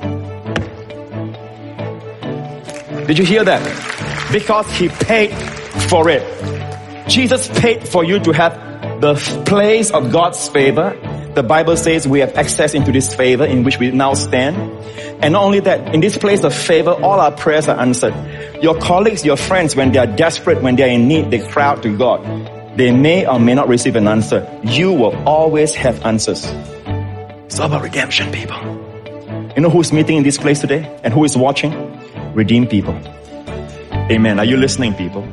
Did you hear that? Because He paid for it. Jesus paid for you to have the place of God's favor. The Bible says we have access into this favor in which we now stand. And not only that, in this place of favor, all our prayers are answered. Your colleagues, your friends, when they are desperate, when they are in need, they cry out to God. They may or may not receive an answer. You will always have answers. It's all about redemption, people. You know who's meeting in this place today? And who is watching? Redeemed people. Amen. Are you listening, people?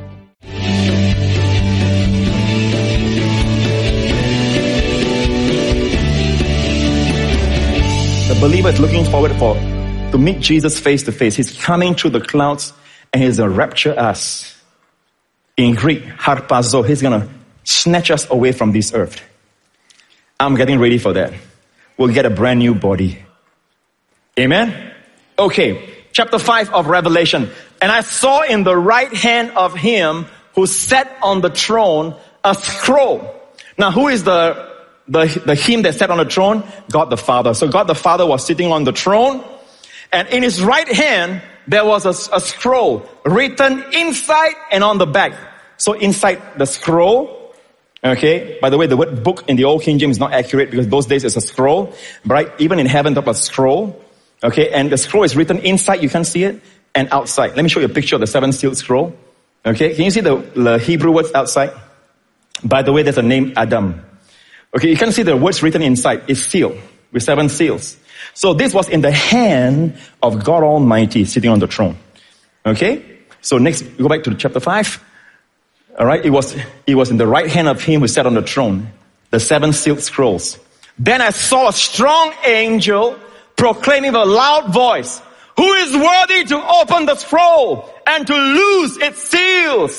The believer is looking forward for to meet Jesus face to face. He's coming through the clouds and He's going to rapture us. In Greek, harpazo, He's going to snatch us away from this earth. I'm getting ready for that. We'll get a brand new body. Amen? Okay, chapter five of Revelation. And I saw in the right hand of Him who sat on the throne a scroll. Now, who is the The, the him that sat on the throne? God the Father. So God the Father was sitting on the throne, and in His right hand there was a, a scroll written inside and on the back. So inside the scroll, okay, by the way, the word book in the Old King James is not accurate because those days it's a scroll, right? Even in heaven talk about scroll, okay, and the scroll is written inside, you can see it, and outside. Let me show you a picture of the seven sealed scroll. Okay, can you see the, the Hebrew words outside? By the way, there's a name Adam. Okay, you can see the words written inside. It's sealed with seven seals. So this was in the hand of God Almighty sitting on the throne. Okay? So next, we go back to chapter five. Alright, it was, it was in the right hand of Him who sat on the throne. The seven sealed scrolls. Then I saw a strong angel proclaiming with a loud voice, "Who is worthy to open the scroll and to loose its seals?"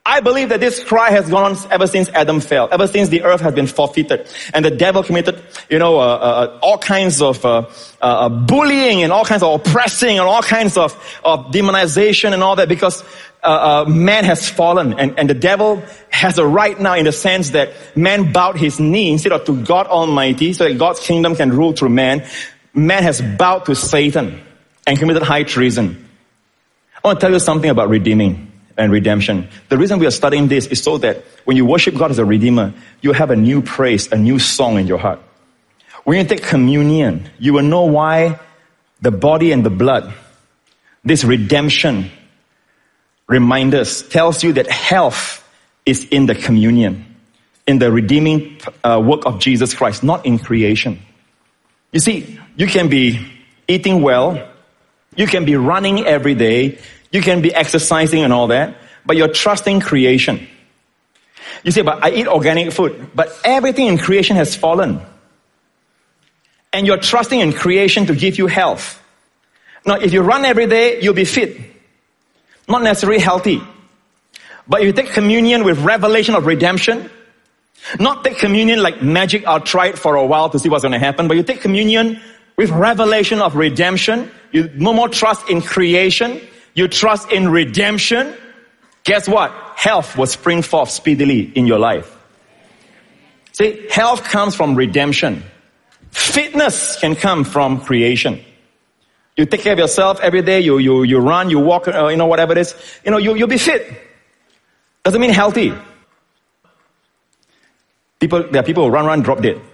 I believe that this cry has gone on ever since Adam fell, ever since the earth has been forfeited, and the devil committed, you know, uh, uh, all kinds of uh, uh, bullying and all kinds of oppressing and all kinds of, of demonization and all that, because uh, uh, man has fallen, and, and the devil has a right now in the sense that man bowed his knee instead of to God Almighty, so that God's kingdom can rule through man. Man has bowed to Satan and committed high treason. I want to tell you something about redeeming and redemption. The reason we are studying this is so that when you worship God as a redeemer, you have a new praise, a new song in your heart. When you take communion, you will know why the body and the blood, this redemption reminders, tells you that health is in the communion, in the redeeming uh, work of Jesus Christ, not in creation. You see, you can be eating well, you can be running every day, you can be exercising and all that, but you're trusting creation. You say, but I eat organic food, but everything in creation has fallen. And you're trusting in creation to give you health. Now, if you run every day, you'll be fit. Not necessarily healthy. But if you take communion with revelation of redemption, not take communion like magic, I'll try it for a while to see what's going to happen, but you take communion with revelation of redemption, you no more trust in creation, you trust in redemption, guess what? Health will spring forth speedily in your life. See, health comes from redemption. Fitness can come from creation. You take care of yourself every day, you you you run, you walk, uh, you know, whatever it is, you know, you, you'll be fit. Doesn't mean healthy. People, there are people who run, run, drop dead.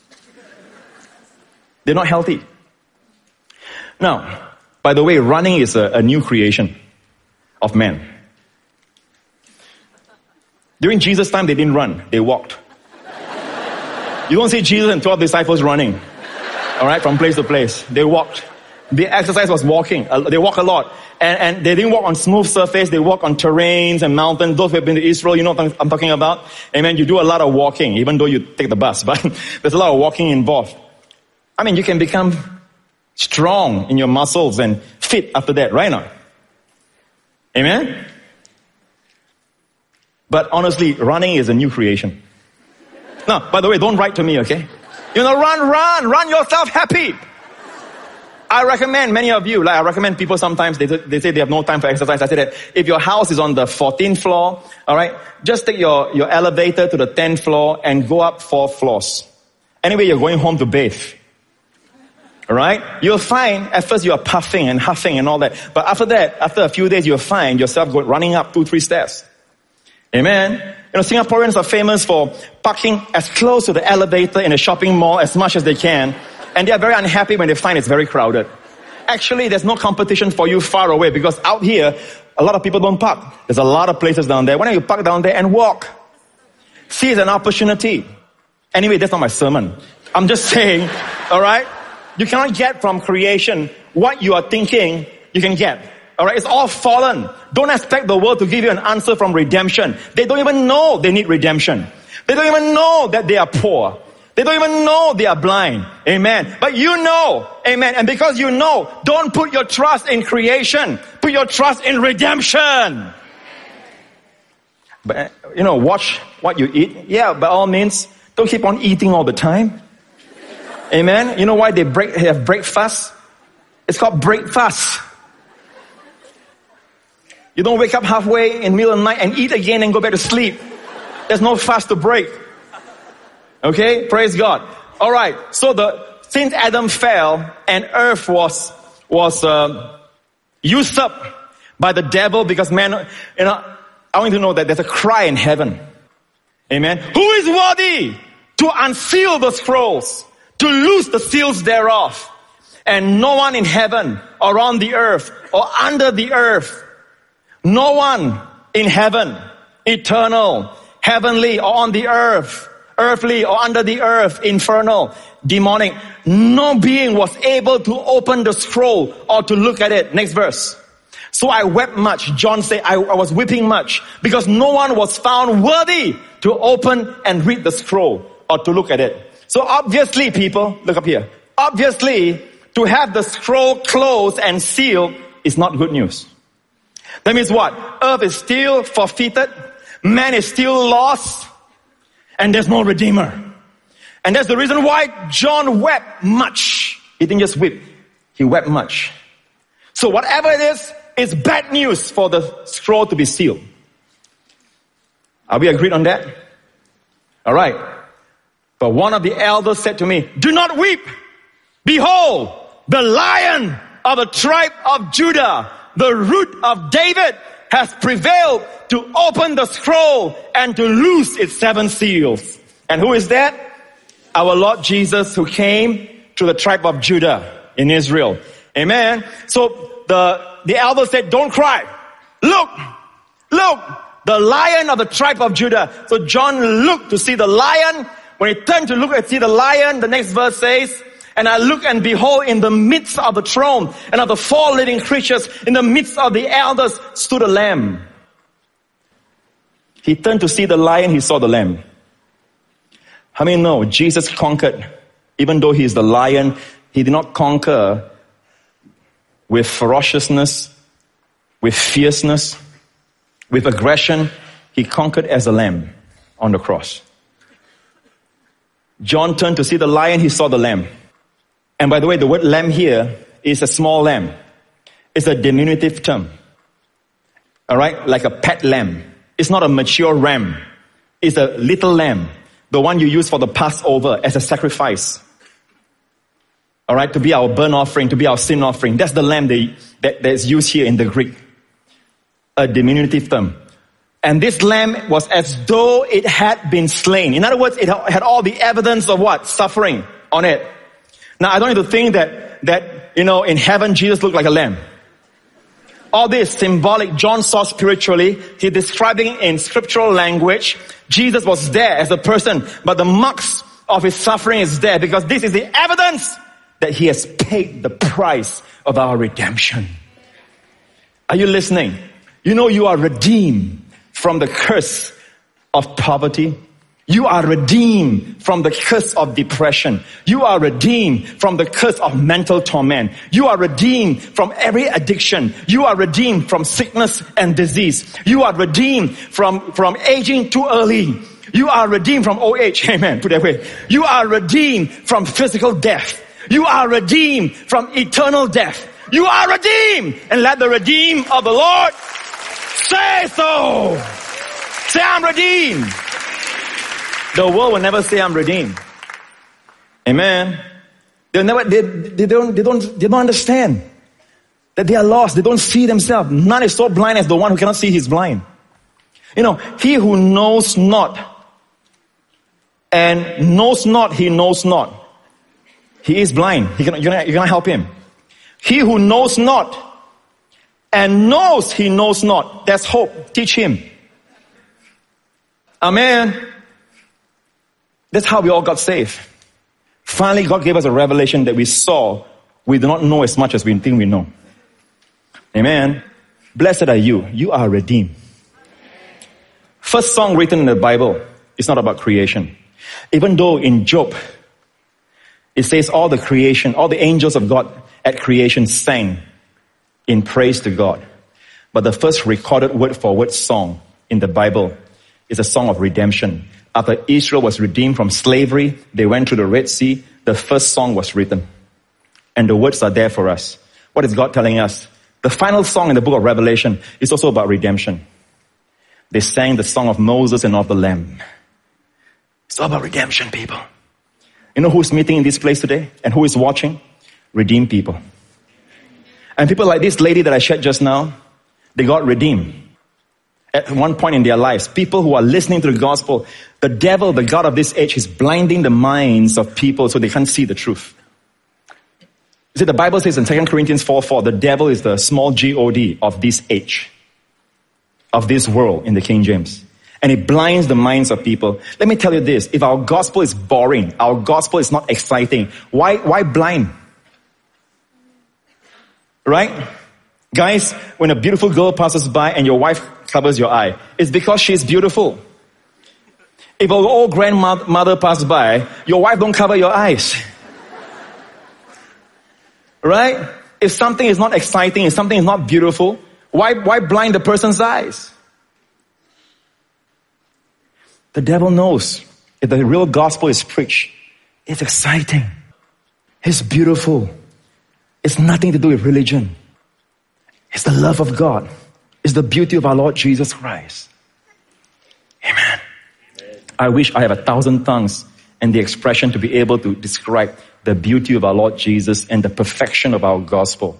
They're not healthy. Now, by the way, running is a, a new creation of man. During Jesus' time, they didn't run, they walked. You don't see Jesus and twelve disciples running, all right, from place to place. They walked. The exercise was walking. They walk a lot. And, and they didn't walk on smooth surface. They walk on terrains and mountains. Those who have been to Israel, you know what I'm talking about. Amen. You do a lot of walking, even though you take the bus. But there's a lot of walking involved. I mean, you can become strong in your muscles and fit after that, right now. Amen? But honestly, running is a new creation. No, by the way, don't write to me, okay? You know, run, run, run yourself happy. I recommend many of you, like I recommend people sometimes, they, they say they have no time for exercise. I say that if your house is on the fourteenth floor, alright, just take your, your elevator to the tenth floor and go up four floors. Anyway, you're going home to bathe. Alright? You'll find, at first you are puffing and huffing and all that. But after that, after a few days, you'll find yourself going, running up two, three stairs. Amen? You know, Singaporeans are famous for parking as close to the elevator in a shopping mall as much as they can. And they are very unhappy when they find it's very crowded. Actually, there's no competition for you far away because out here, a lot of people don't park. There's a lot of places down there. Why don't you park down there and walk? See, it's an opportunity. Anyway, that's not my sermon. I'm just saying, alright? You cannot get from creation what you are thinking you can get. Alright? It's all fallen. Don't expect the world to give you an answer from redemption. They don't even know they need redemption. They don't even know that they are poor. They don't even know they are blind. Amen. But you know. Amen. And because you know, don't put your trust in creation. Put your trust in redemption. But, you know, watch what you eat. Yeah, by all means, don't keep on eating all the time. Amen. You know why they break, they have breakfast? It's called breakfast. You don't wake up halfway in the middle of the night and eat again and go back to sleep. There's no fast to break. Okay, praise God. All right. So the since Adam fell and earth was was uh, usurped by the devil because man, you know, I want you to know that there's a cry in heaven. Amen. Who is worthy to unseal the scrolls, to loose the seals thereof? And no one in heaven or on the earth or under the earth, no one in heaven, eternal, heavenly, or on the earth, earthly or under the earth, infernal, demonic, no being was able to open the scroll or to look at it. Next verse. So I wept much. John said, I, I was weeping much because no one was found worthy to open and read the scroll or to look at it. So obviously, people, look up here. Obviously, to have the scroll closed and sealed is not good news. That means what? Earth is still forfeited. Man is still lost and there's no Redeemer. And that's the reason why John wept much. He didn't just weep, he wept much. So whatever it is, it's bad news for the scroll to be sealed. Are we agreed on that? All right. But one of the elders said to me, do not weep. Behold, the Lion of the tribe of Judah, the Root of David, has prevailed to open the scroll and to loose its seven seals. And who is that? Our Lord Jesus, who came to the tribe of Judah in Israel. Amen. So the, the elder said, don't cry. Look, look, the Lion of the tribe of Judah. So John looked to see the lion. When he turned to look and see the lion, the next verse says, and I look and behold, in the midst of the throne and of the four living creatures, in the midst of the elders, stood a lamb. He turned to see the lion, he saw the lamb. How many know Jesus conquered? Even though he is the lion, he did not conquer with ferociousness, with fierceness, with aggression. He conquered as a lamb on the cross. John turned to see the lion, he saw the lamb. And by the way, the word lamb here is a small lamb. It's a diminutive term. Alright? Like a pet lamb. It's not a mature ram. It's a little lamb. The one you use for the Passover as a sacrifice. Alright? To be our burnt offering, to be our sin offering. That's the lamb that, that, that's used here in the Greek. A diminutive term. And this lamb was as though it had been slain. In other words, it had all the evidence of what? Suffering on it. Now, I don't need to think that, that, you know, in heaven, Jesus looked like a lamb. All this symbolic, John saw spiritually. He's describing in scriptural language. Jesus was there as a person, but the marks of his suffering is there because this is the evidence that he has paid the price of our redemption. Are you listening? You know you are redeemed from the curse of poverty. You are redeemed from the curse of depression. You are redeemed from the curse of mental torment. You are redeemed from every addiction. You are redeemed from sickness and disease. You are redeemed from, from aging too early. You are redeemed from old age. Amen. Put that way. You are redeemed from physical death. You are redeemed from eternal death. You are redeemed. And let the redeemed of the Lord say so. Say, I'm redeemed. The world will never say I'm redeemed. Amen. They'll never, they, they don't, they don't, they don't understand that they are lost. They don't see themselves. None is so blind as the one who cannot see he's blind. You know, he who knows not and knows not, he knows not. He is blind. He can, you're gonna, you're gonna help him. He who knows not and knows he knows not. That's hope. Teach him. Amen. That's how we all got saved. Finally, God gave us a revelation that we saw. We do not know as much as we think we know. Amen. Blessed are you. You are redeemed. First song written in the Bible is not about creation. Even though in Job, it says all the creation, all the angels of God at creation sang in praise to God. But the first recorded word for word song in the Bible is a song of redemption. After Israel was redeemed from slavery, they went through the Red Sea, the first song was written. And the words are there for us. What is God telling us? The final song in the book of Revelation is also about redemption. They sang the song of Moses and of the Lamb. It's all about redemption, people. You know who's meeting in this place today? And who is watching? Redeemed people. And people like this lady that I shared just now, they got redeemed. At one point in their lives, people who are listening to the gospel, the devil, the God of this age, is blinding the minds of people so they can't see the truth. You see, the Bible says in Second Corinthians four four, the devil is the small G O D of this age, of this world in the King James. And it blinds the minds of people. Let me tell you this, if our gospel is boring, our gospel is not exciting, why, why blind? Right? Guys, when a beautiful girl passes by and your wife covers your eye, it's because she's beautiful. If an old grandmother passes by, your wife don't cover your eyes. Right? If something is not exciting, if something is not beautiful, why, why blind the person's eyes? The devil knows if the real gospel is preached, it's exciting. It's beautiful. It's nothing to do with religion. It's the love of God. It's the beauty of our Lord Jesus Christ. Amen. I wish I have a thousand tongues and the expression to be able to describe the beauty of our Lord Jesus and the perfection of our gospel.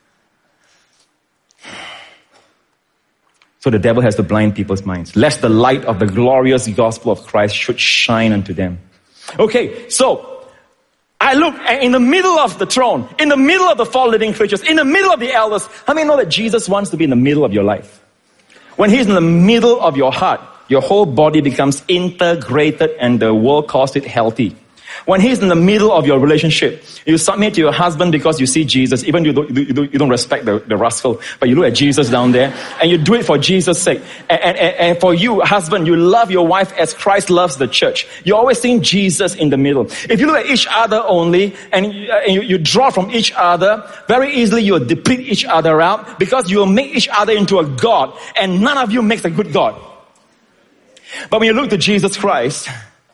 So the devil has to blind people's minds, lest the light of the glorious gospel of Christ should shine unto them. Okay, so I look in the middle of the throne, in the middle of the four living creatures, in the middle of the elders. How many know that Jesus wants to be in the middle of your life? When he's in the middle of your heart, your whole body becomes integrated and the world calls it healthy. When he's in the middle of your relationship, you submit to your husband because you see Jesus, even you don't, you don't, you don't respect the, the rascal, but you look at Jesus down there and you do it for Jesus' sake. And, and, and for you, husband, you love your wife as Christ loves the church. You're always seeing Jesus in the middle. If you look at each other only and you, and you, you draw from each other, very easily you'll deplete each other out because you will make each other into a God and none of you makes a good God. But when you look to Jesus Christ,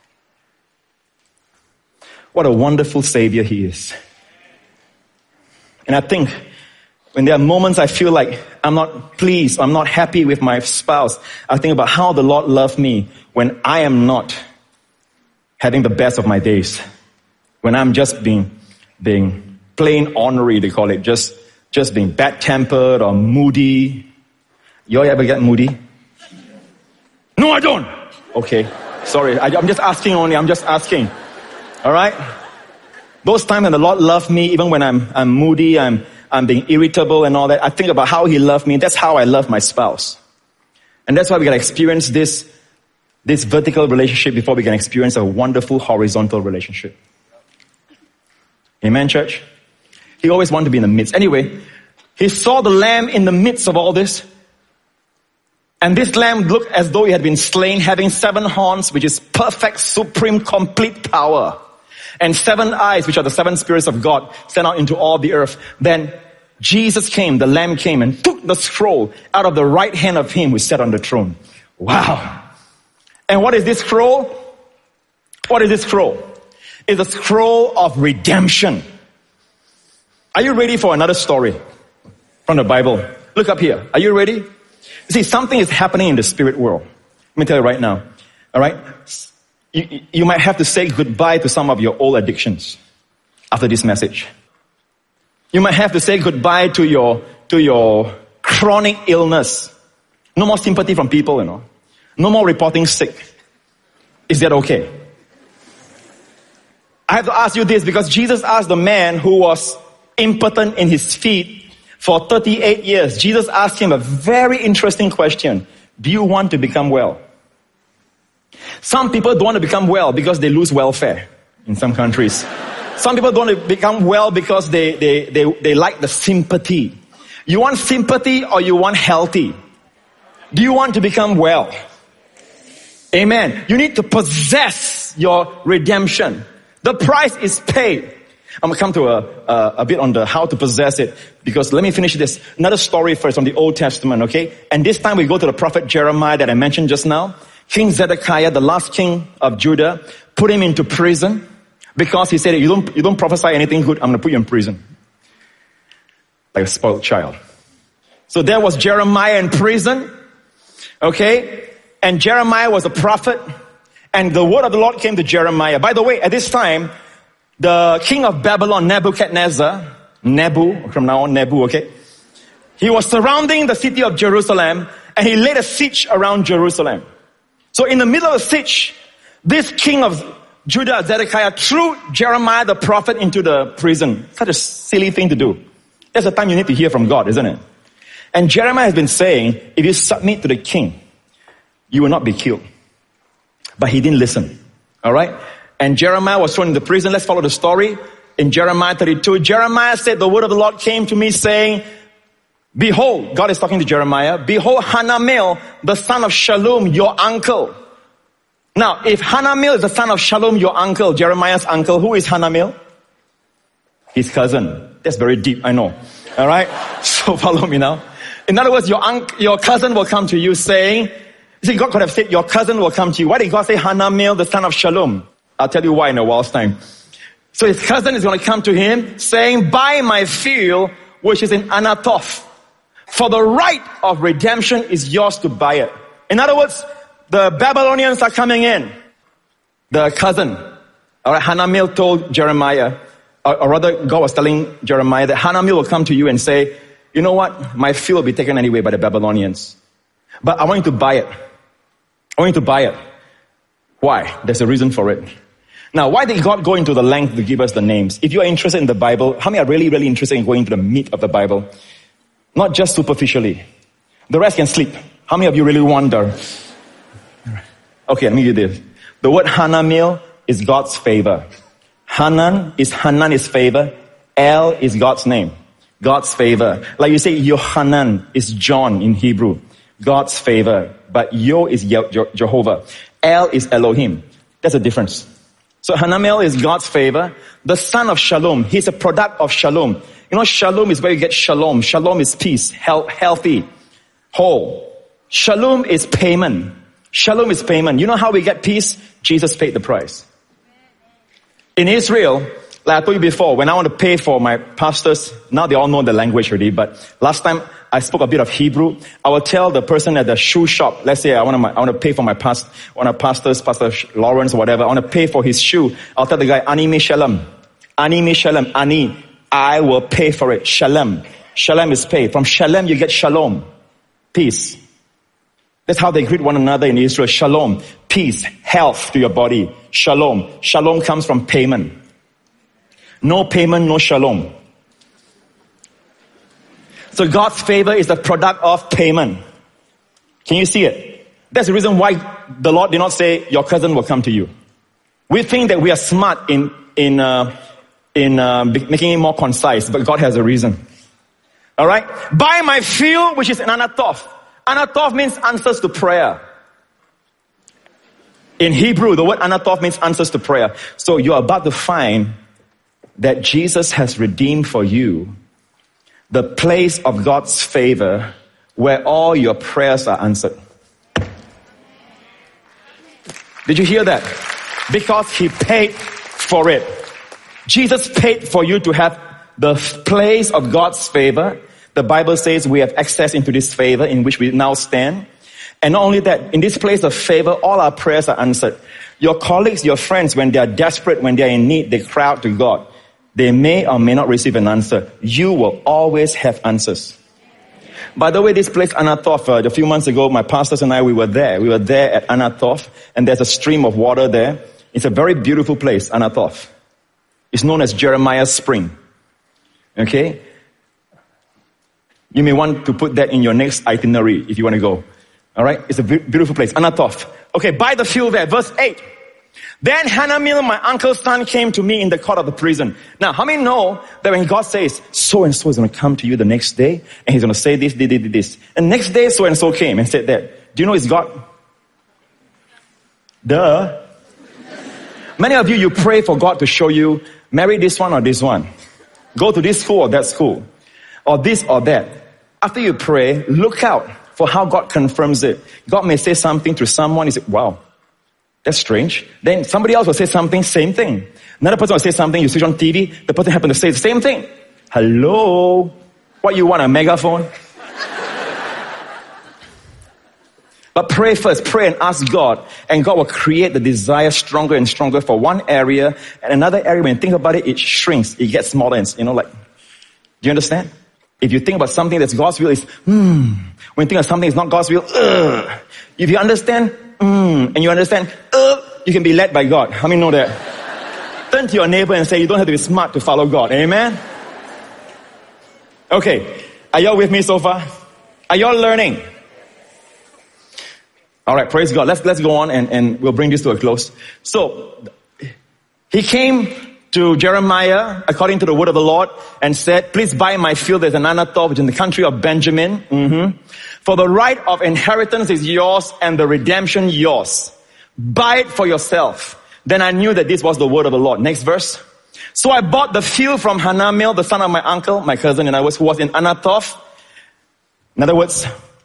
what a wonderful Savior He is. And I think when there are moments I feel like I'm not pleased, I'm not happy with my spouse, I think about how the Lord loved me when I am not having the best of my days. When I'm just being, being plain ornery, they call it, just, just being bad-tempered or moody. You all ever get moody? No, I don't. Okay, sorry. I, I'm just asking only. I'm just asking. All right? Those times when the Lord loved me, even when I'm, I'm moody, I'm, I'm being irritable and all that, I think about how He loved me. That's how I love my spouse. And that's why we got to experience this, this vertical relationship before we can experience a wonderful horizontal relationship. Amen, church? He always wanted to be in the midst. Anyway, He saw the Lamb in the midst of all this. And this lamb looked as though he had been slain, having seven horns, which is perfect, supreme, complete power. And seven eyes, which are the seven spirits of God, sent out into all the earth. Then Jesus came, the Lamb came and took the scroll out of the right hand of him who sat on the throne. Wow. And what is this scroll? What is this scroll? It's a scroll of redemption. Are you ready for another story from the Bible? Look up here. Are you ready? See, something is happening in the spirit world. Let me tell you right now. All right? You, you might have to say goodbye to some of your old addictions after this message. You might have to say goodbye to your, to your chronic illness. No more sympathy from people, you know. No more reporting sick. Is that okay? I have to ask you this because Jesus asked the man who was impotent in his feet for thirty-eight years. Jesus asked him a very interesting question. Do you want to become well? Some people don't want to become well because they lose welfare in some countries. Some people don't want to become well because they, they, they, they like the sympathy. You want sympathy or you want healthy? Do you want to become well? Amen. You need to possess your redemption. The price is paid. I'm going to come to a, a, a bit on the how to possess it because let me finish this. Another story first from the Old Testament, okay? And this time we go to the prophet Jeremiah that I mentioned just now. King Zedekiah, the last king of Judah, put him into prison because he said, you don't, you don't prophesy anything good, I'm going to put you in prison. Like a spoiled child. So there was Jeremiah in prison, okay? And Jeremiah was a prophet and the word of the Lord came to Jeremiah. By the way, at this time, the king of Babylon, Nebuchadnezzar, Nebu, from now on Nebu, okay? He was surrounding the city of Jerusalem and he laid a siege around Jerusalem. So in the middle of the siege, this king of Judah, Zedekiah, threw Jeremiah the prophet into the prison. Such a silly thing to do. That's the time you need to hear from God, isn't it? And Jeremiah has been saying, if you submit to the king, you will not be killed. But he didn't listen. Alright? And Jeremiah was thrown into prison. Let's follow the story. In Jeremiah thirty-two, Jeremiah said, the word of the Lord came to me saying, behold, God is talking to Jeremiah, behold Hanamel, the son of Shallum, your uncle. Now, if Hanamel is the son of Shallum, your uncle, Jeremiah's uncle, who is Hanamel? His cousin. That's very deep, I know. Alright? So follow me now. In other words, your uncle, your cousin will come to you saying, You see, God could have said, your cousin will come to you. Why did God say Hanamel, the son of Shalom? I'll tell you why in a while's time. So his cousin is going to come to him saying, buy my field, which is in Anathoth. For the right of redemption is yours to buy it. In other words, the Babylonians are coming in. The cousin, all right, Hanamel told Jeremiah, or, or rather God was telling Jeremiah that Hanamel will come to you and say, you know what, my field will be taken anyway by the Babylonians. But I want you to buy it. I want you to buy it. Why? There's a reason for it. Now, why did God go into the length to give us the names? If you are interested in the Bible, how many are really, really interested in going into the meat of the Bible? Not just superficially. The rest can sleep. How many of you really wonder? Okay, let me do this. The word Hanamel is God's favor. Hanan is Hanan is favor. El is God's name. God's favor. Like you say, Yohanan is John in Hebrew. God's favor. But Yo is Ye- Je- Jehovah. El is Elohim. That's a difference. So Hanamel is God's favor. The son of Shalom. He's a product of Shalom. You know, Shalom is where you get Shalom. Shalom is peace, health, healthy, whole. Shalom is payment. Shalom is payment. You know how we get peace? Jesus paid the price. In Israel, like I told you before, when I want to pay for my pastors, now they all know the language already, but last time I spoke a bit of Hebrew. I will tell the person at the shoe shop, let's say I want to, I want to pay for my past, one of pastors, Pastor Lawrence, whatever, I want to pay for his shoe. I'll tell the guy, Ani mi shalom. Ani mi shalom. Ani. I will pay for it. Shalom. Shalom is paid. From shalom you get shalom. Peace. That's how they greet one another in Israel. Shalom. Peace. Health to your body. Shalom. Shalom comes from payment. No payment, no shalom. So God's favor is the product of payment. Can you see it? That's the reason why the Lord did not say your cousin will come to you. We think that we are smart in, in, uh, in uh, making it more concise, but God has a reason. Alright? Buy my field, which is in Anathoth. Anathoth means answers to prayer. In Hebrew, the word Anathoth means answers to prayer. So you're about to find that Jesus has redeemed for you the place of God's favor where all your prayers are answered. Did you hear that? Because he paid for it. Jesus paid for you to have the place of God's favor. The Bible says we have access into this favor in which we now stand. And not only that, in this place of favor, all our prayers are answered. Your colleagues, your friends, when they are desperate, when they are in need, they cry out to God. They may or may not receive an answer. You will always have answers. By the way, this place Anathoth, uh, a few months ago, my pastors and I, we were there. We were there at Anathoth, and there's a stream of water there. It's a very beautiful place, Anathoth. It's known as Jeremiah's Spring. Okay? You may want to put that in your next itinerary if you want to go. Alright? It's a beautiful place, Anathoth. Okay, by the field there, verse eight. Then Hanamel, my uncle's son, came to me in the court of the prison. Now, how many know that when God says, so and so is going to come to you the next day, and he's going to say this, this, this, this. And next day, so and so came and said that. Do you know it's God? Duh. Many of you, you pray for God to show you, marry this one or this one. Go to this school or that school. Or this or that. After you pray, look out for how God confirms it. God may say something to someone, you say, wow. That's strange. Then somebody else will say something, same thing. Another person will say something, you switch on T V, the person happened to say the same thing. Hello? What, you want, a megaphone? But pray first, pray and ask God, and God will create the desire stronger and stronger for one area, and another area, when you think about it, it shrinks, it gets smaller, and, you know, like, do you understand? If you think about something that's God's will, it's, hmm. When you think of something that's not God's will, ugh. If you understand, mm, and you understand, uh, you can be led by God. How many know that? Turn to your neighbor and say, you don't have to be smart to follow God. Amen? Okay. Are y'all with me so far? Are y'all learning? Alright, praise God. Let's, let's go on and, and we'll bring this to a close. So, he came to Jeremiah according to the word of the Lord and said, please buy my field as an Anathoth, which is in the country of Benjamin. Mm-hmm. For the right of inheritance is yours and the redemption yours. Buy it for yourself. Then I knew that this was the word of the Lord. Next verse. So I bought the field from Hanamel, the son of my uncle, my cousin, and I was, who was in Anathoth. In other words,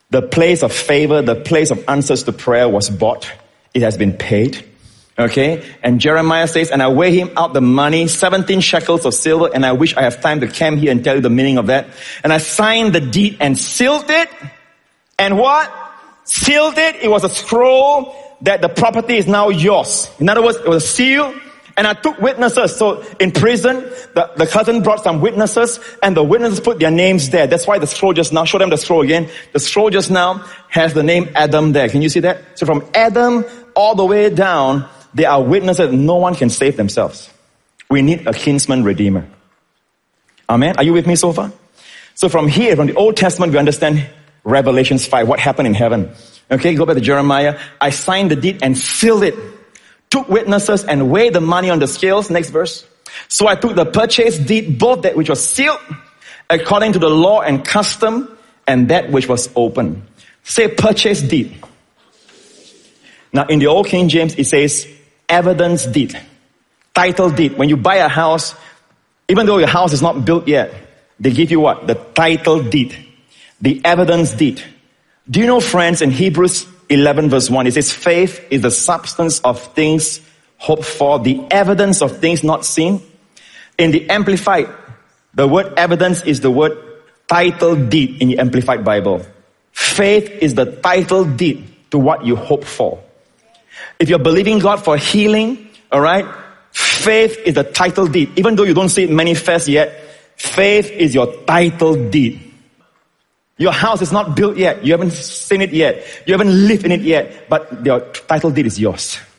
The place of favor, the place of answers to prayer was bought. It has been paid. Okay? And Jeremiah says, and I weigh him out the money, seventeen shekels of silver, and I wish I have time to camp here and tell you the meaning of that. And I signed the deed and sealed it. And what? Sealed it. It was a scroll that the property is now yours. In other words, it was a seal. And I took witnesses. So in prison, the, the cousin brought some witnesses, and the witnesses put their names there. That's why the scroll just now, show them the scroll again. The scroll just now has the name Adam there. Can you see that? So from Adam all the way down, there are witnesses. No one can save themselves. We need a kinsman redeemer. Amen. Are you with me so far? So from here, from the Old Testament, we understand Revelations five, what happened in heaven. Okay, go back to Jeremiah. I signed the deed and sealed it. Took witnesses and weighed the money on the scales. Next verse. So I took the purchase deed, both that which was sealed according to the law and custom, and that which was open. Say purchase deed. Now in the Old King James, it says evidence deed, title deed. When you buy a house, even though your house is not built yet, they give you what? The title deed, the evidence deed. Do you know, friends, in Hebrews eleven verse one, it says faith is the substance of things hoped for, the evidence of things not seen. In the Amplified, the word evidence is the word title deed in the Amplified Bible. Faith is the title deed to what you hope for. If you're believing God for healing, alright, faith is the title deed. Even though you don't see it manifest yet, faith is your title deed. Your house is not built yet. You haven't seen it yet. You haven't lived in it yet. But your title deed is yours.